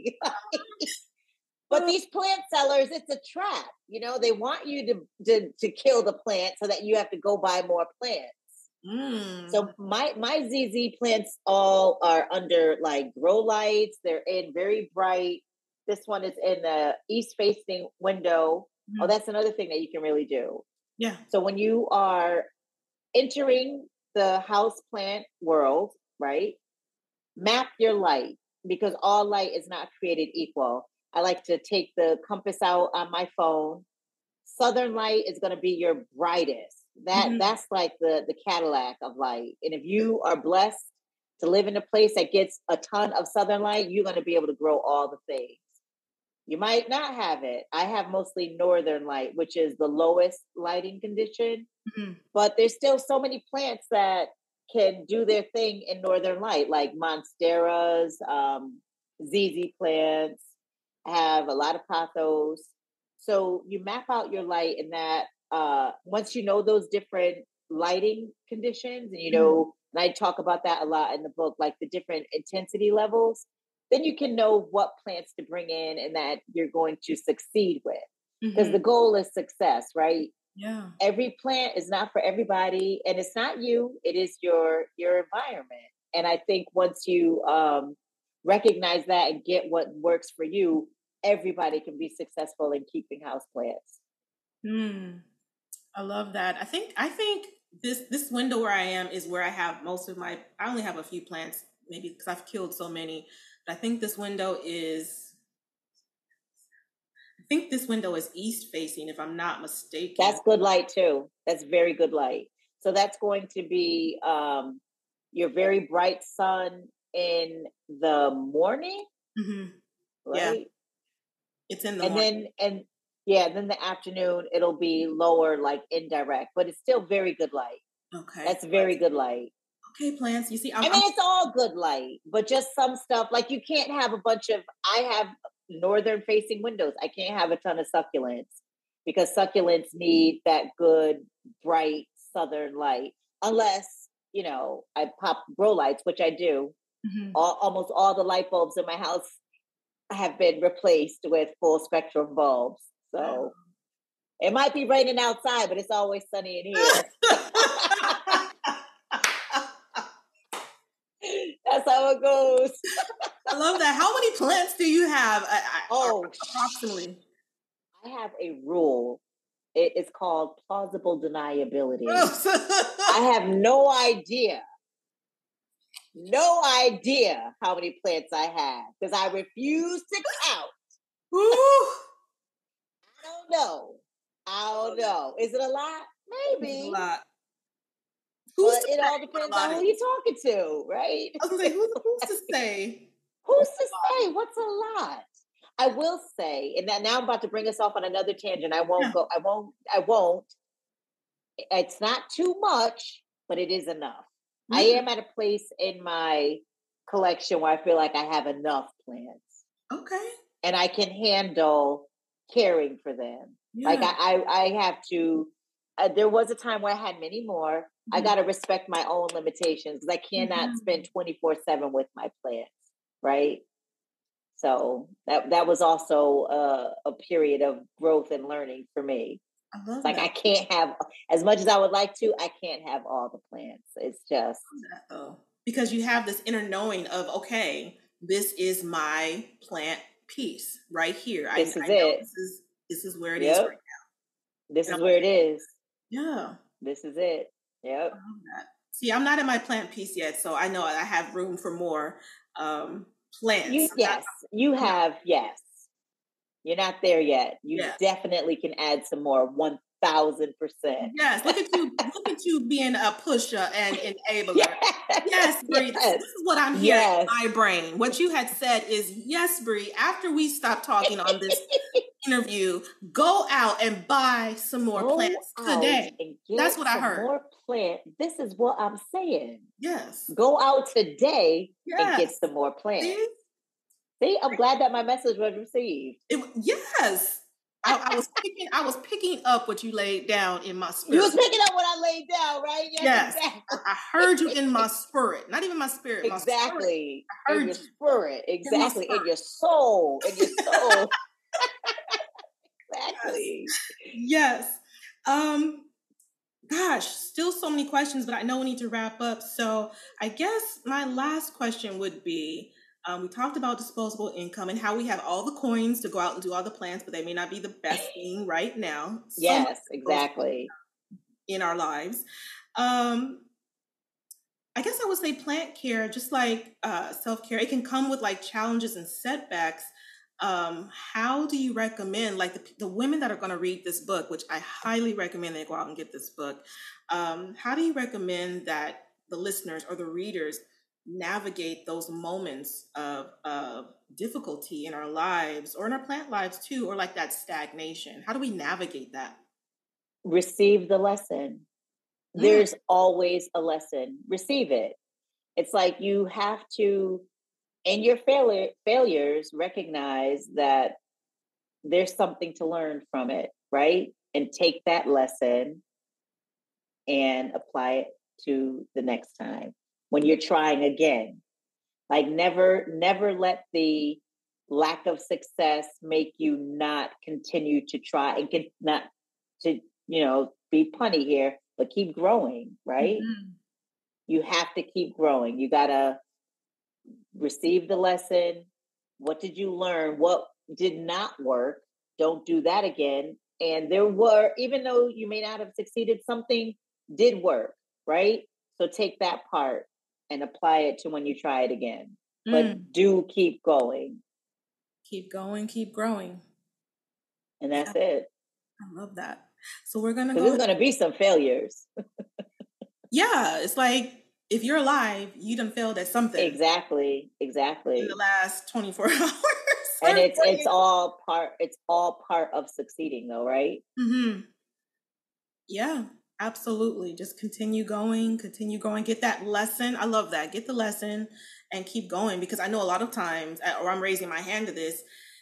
But these plant sellers, it's a trap. You know, they want you to, to, to kill the plant so that you have to go buy more plants. Mm. So my, my Z Z plants all are under like grow lights. They're in very bright. This one is in the east facing window. Mm. Oh, that's another thing that you can really do. Yeah. So when you are entering the house plant world, right? Map your light, because all light is not created equal. I like to take the compass out on my phone. Southern light is going to be your brightest. That mm-hmm. That's like the, the Cadillac of light. And if you are blessed to live in a place that gets a ton of southern light, you're going to be able to grow all the things. You might not have it. I have mostly northern light, which is the lowest lighting condition. Mm-hmm. But there's still so many plants that can do their thing in northern light, like monsteras, um, Z Z plants, have a lot of pothos. So you map out your light, and that uh, once you know those different lighting conditions, and you know, and I talk about that a lot in the book, like the different intensity levels, then you can know what plants to bring in and that you're going to succeed with. Because mm-hmm. the goal is success, right? Yeah. Every plant is not for everybody, and it's not you, it is your your environment. And I think once you um, recognize that and get what works for you, everybody can be successful in keeping houseplants. Mm, I love that. I think I think this this window where I am is where I have most of my. I only have a few plants, maybe because I've killed so many. But I think this window is. I think this window is east facing, if I'm not mistaken. That's good light too. That's very good light. So that's going to be um, your very bright sun in the morning, mm-hmm. right? Yeah. It's in the and morning. then and yeah, then the afternoon it'll be lower, like indirect, but it's still very good light. Okay, that's very good light. Okay, plants. You see, I'm, I mean, I'm... it's all good light, but just some stuff like you can't have a bunch of. I have northern facing windows. I can't have a ton of succulents because succulents need that good bright southern light. Unless you know I pop grow lights, which I do. Mm-hmm. All, almost all the light bulbs in my house have been replaced with full spectrum bulbs. So it might be raining outside, but it's always sunny in here. That's how it goes. I love that. How many plants do you have? I, I, oh, approximately. I have a rule. It is called plausible deniability. I have no idea. No idea how many plants I have because I refuse to count. I don't know. I don't know. Is it a lot? Maybe. It's a lot. Who's but it all depends on who you're talking to, right? I was gonna say, who's, who's to say? Who's to say? What's a lot? I will say, and now I'm about to bring us off on another tangent. I won't yeah. go. I won't. I won't. It's not too much, but it is enough. Mm-hmm. I am at a place in my collection where I feel like I have enough plants. Okay. And I can handle caring for them. Yeah. Like I, I, I have to. Uh, there was a time where I had many more. Mm-hmm. I got to respect my own limitations because I cannot mm-hmm. spend twenty-four seven with my plants, right? So that that was also a, a period of growth and learning for me. I love like that. I can't have as much as I would like to. I can't have all the plants. It's just that, though. Because you have this inner knowing of okay, this is my plant piece right here. This I, is I it. This is this is where it yep. is right now. This and is I'm where like, it is. Yeah. This is it. Yep. I love that. See, I'm not in my plant piece yet, so I know I have room for more um, plants. You, yes, you have. Yes, you're not there yet. You yes. definitely can add some more. One thousand percent. Yes. Look at you. Look at you being a pusher and enabler. Yes, yes Bree. Yes. This, this is what I'm hearing yes. in my brain. What you had said is, yes, Bree. After we stop talking on this interview, go out and buy some more go plants today. That's what I heard. More plant. This is what I'm saying. Yes. Go out today yes. and get some more plants. See? See, I'm glad that my message was received. It, yes. I, I was picking I was picking up what you laid down in my spirit. You was picking up what I laid down, right? Yes. yes. Exactly. I heard you in my spirit. Not even my spirit. My exactly. Spirit. I heard in your you. spirit. Exactly. In, in your soul. In your soul. Exactly. Yes. Um, gosh, still so many questions, but I know we need to wrap up. So I guess my last question would be, um, we talked about disposable income and how we have all the coins to go out and do all the plans, but they may not be the best thing right now. So yes, exactly. In our lives. Um, I guess I would say plant care, just like uh, self-care, it can come with like challenges and setbacks. Um, how do you recommend, like the, the women that are going to read this book, which I highly recommend they go out and get this book. Um, how do you recommend that the listeners or the readers navigate those moments of, of difficulty in our lives or in our plant lives too, or like that stagnation? How do we navigate that? Receive the lesson. Mm. There's always a lesson. Receive it. It's like you have to in your failure failures, recognize that there's something to learn from it, right? And take that lesson and apply it to the next time when you're trying again. Like never, never let the lack of success make you not continue to try and get not to, you know, be punny here, but keep growing, right? Mm-hmm. You have to keep growing. You gotta receive the lesson. What did you learn? What did not work? Don't do that again. And there were, even though you may not have succeeded, something did work, right? So take that part and apply it to when you try it again. Mm. But do keep going. Keep going, keep growing. And that's yeah. it. I love that. So we're going to go. There's going to be some failures. Yeah. It's like, if you're alive, you done failed at something. Exactly. Exactly. In the last twenty-four hours. And it's it's all part it's all part of succeeding though, right? Mm-hmm. Yeah, absolutely. Just continue going, continue going, get that lesson. I love that. Get the lesson and keep going, because I know a lot of times, or I'm raising my hand to this,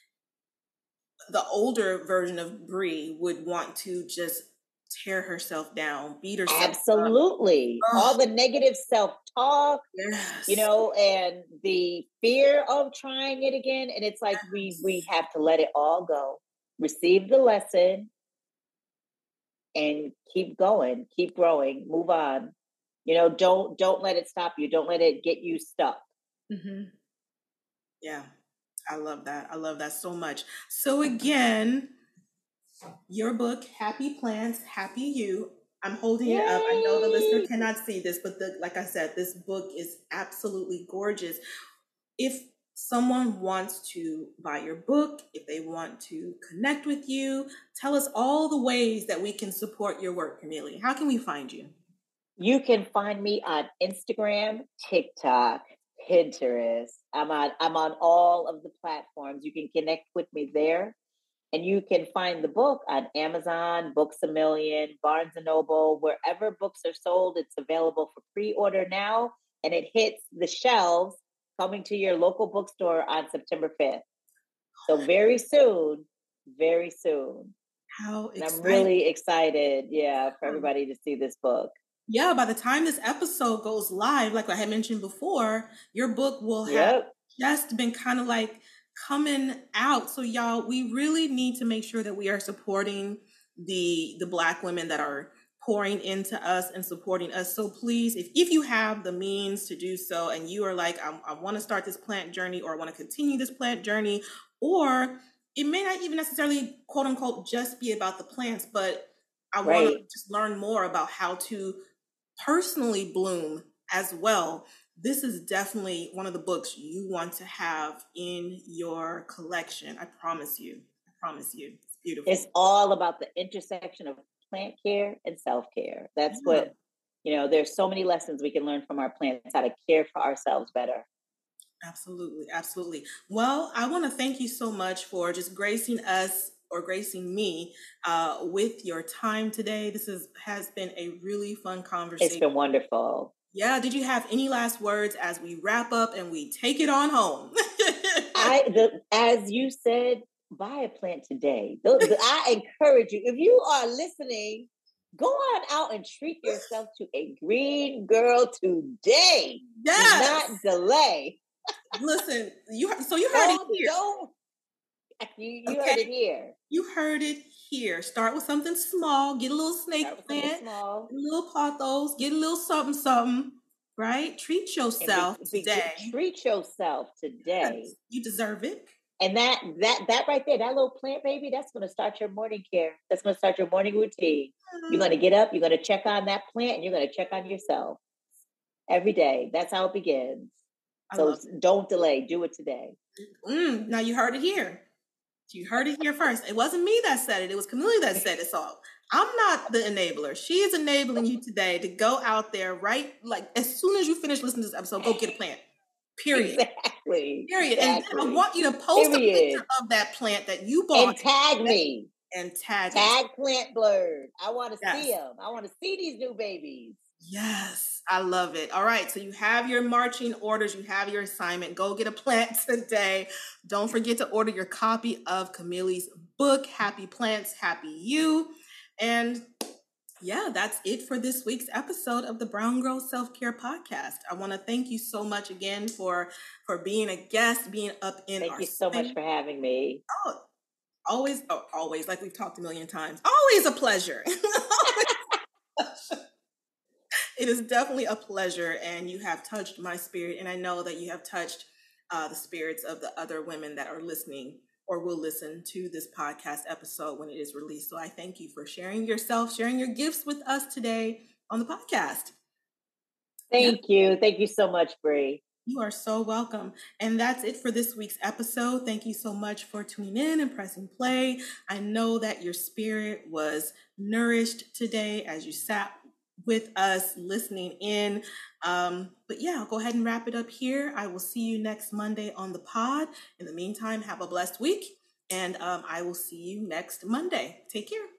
the older version of Bree would want to just tear herself down, beat herself Absolutely. up. All the negative self-talk, yes. you know, and the fear of trying it again. And it's like, yes. we, we have to let it all go, receive the lesson and keep going, keep growing, move on. You know, don't, don't let it stop you. Don't let it get you stuck. Mm-hmm. Yeah. I love that. I love that so much. So again, your book, Happy Plants, Happy You. I'm holding Yay! It up. I know the listener cannot see this, but the, like I said, this book is absolutely gorgeous. If someone wants to buy your book, if they want to connect with you, tell us all the ways that we can support your work, Camille. How can we find you? You can find me on Instagram, TikTok, Pinterest. I'm on, I'm on all of the platforms. You can connect with me there. And you can find the book on Amazon, Books A Million, Barnes and Noble, wherever books are sold. It's available for pre-order now, and it hits the shelves coming to your local bookstore on September fifth. So very soon, very soon. How exciting. And I'm really excited, yeah, for everybody to see this book. Yeah, by the time this episode goes live, like I had mentioned before, your book will have Yep. just been kind of like coming out. So y'all, we really need to make sure that we are supporting the the Black women that are pouring into us and supporting us. So please, if, if you have the means to do so, and you are like, I, I want to start this plant journey, or I want to continue this plant journey, or it may not even necessarily, quote unquote, just be about the plants, but I right. want to just learn more about how to personally bloom as well. This is definitely one of the books you want to have in your collection. I promise you. I promise you. It's beautiful. It's all about the intersection of plant care and self-care. That's yeah. what, you know, there's so many lessons we can learn from our plants, how to care for ourselves better. Absolutely. Absolutely. Well, I want to thank you so much for just gracing us or gracing me uh, with your time today. This is, has been a really fun conversation. It's been wonderful. Yeah. Did you have any last words as we wrap up and we take it on home? I, the, as you said, buy a plant today. Those, I encourage you, if you are listening, go on out and treat yourself to a green girl today. Yes. Do not delay. Listen, you so you heard don't, it here. Don't. You, you okay. heard it here. You heard it here. Start with something small. Get a little snake plant, small. a little pothos, get a little something, something, right? Treat yourself be, today. Be, treat yourself today. You deserve it. And that that that right there, that little plant baby, that's going to start your morning care. That's going to start your morning routine. Mm-hmm. You're going to get up, you're going to check on that plant, and you're going to check on yourself every day. That's how it begins. I so don't delay. Do it today. Mm, now you heard it here. You heard it here first. It wasn't me that said it. It was Camille that said it. So I'm not the enabler. She is enabling you today to go out there, right? Like as soon as you finish listening to this episode, go get a plant. Period. Exactly. Period. Exactly. And I want you to post Period. a picture of that plant that you bought. And tag me. And tag Tag Plant Blurred. I want to yes. see them. I want to see these new babies. Yes. I love it. All right. So you have your marching orders. You have your assignment. Go get a plant today. Don't forget to order your copy of Camille's book, Happy Plants, Happy You. And yeah, that's it for this week's episode of the Brown Girl Self-Care Podcast. I want to thank you so much again for, for being a guest, being up in thank our you so space. much for having me. Oh, always, oh, always, like we've talked a million times. Always a pleasure. It is definitely a pleasure, and you have touched my spirit, and I know that you have touched uh, the spirits of the other women that are listening or will listen to this podcast episode when it is released. So I thank you for sharing yourself, sharing your gifts with us today on the podcast. Thank yeah. you. Thank you so much, Bree. You are so welcome. And that's it for this week's episode. Thank you so much for tuning in and pressing play. I know that your spirit was nourished today as you sat with us listening in. Um, but yeah, I'll go ahead and wrap it up here. I will see you next Monday on the pod. In the meantime, have a blessed week, and um, I will see you next Monday. Take care.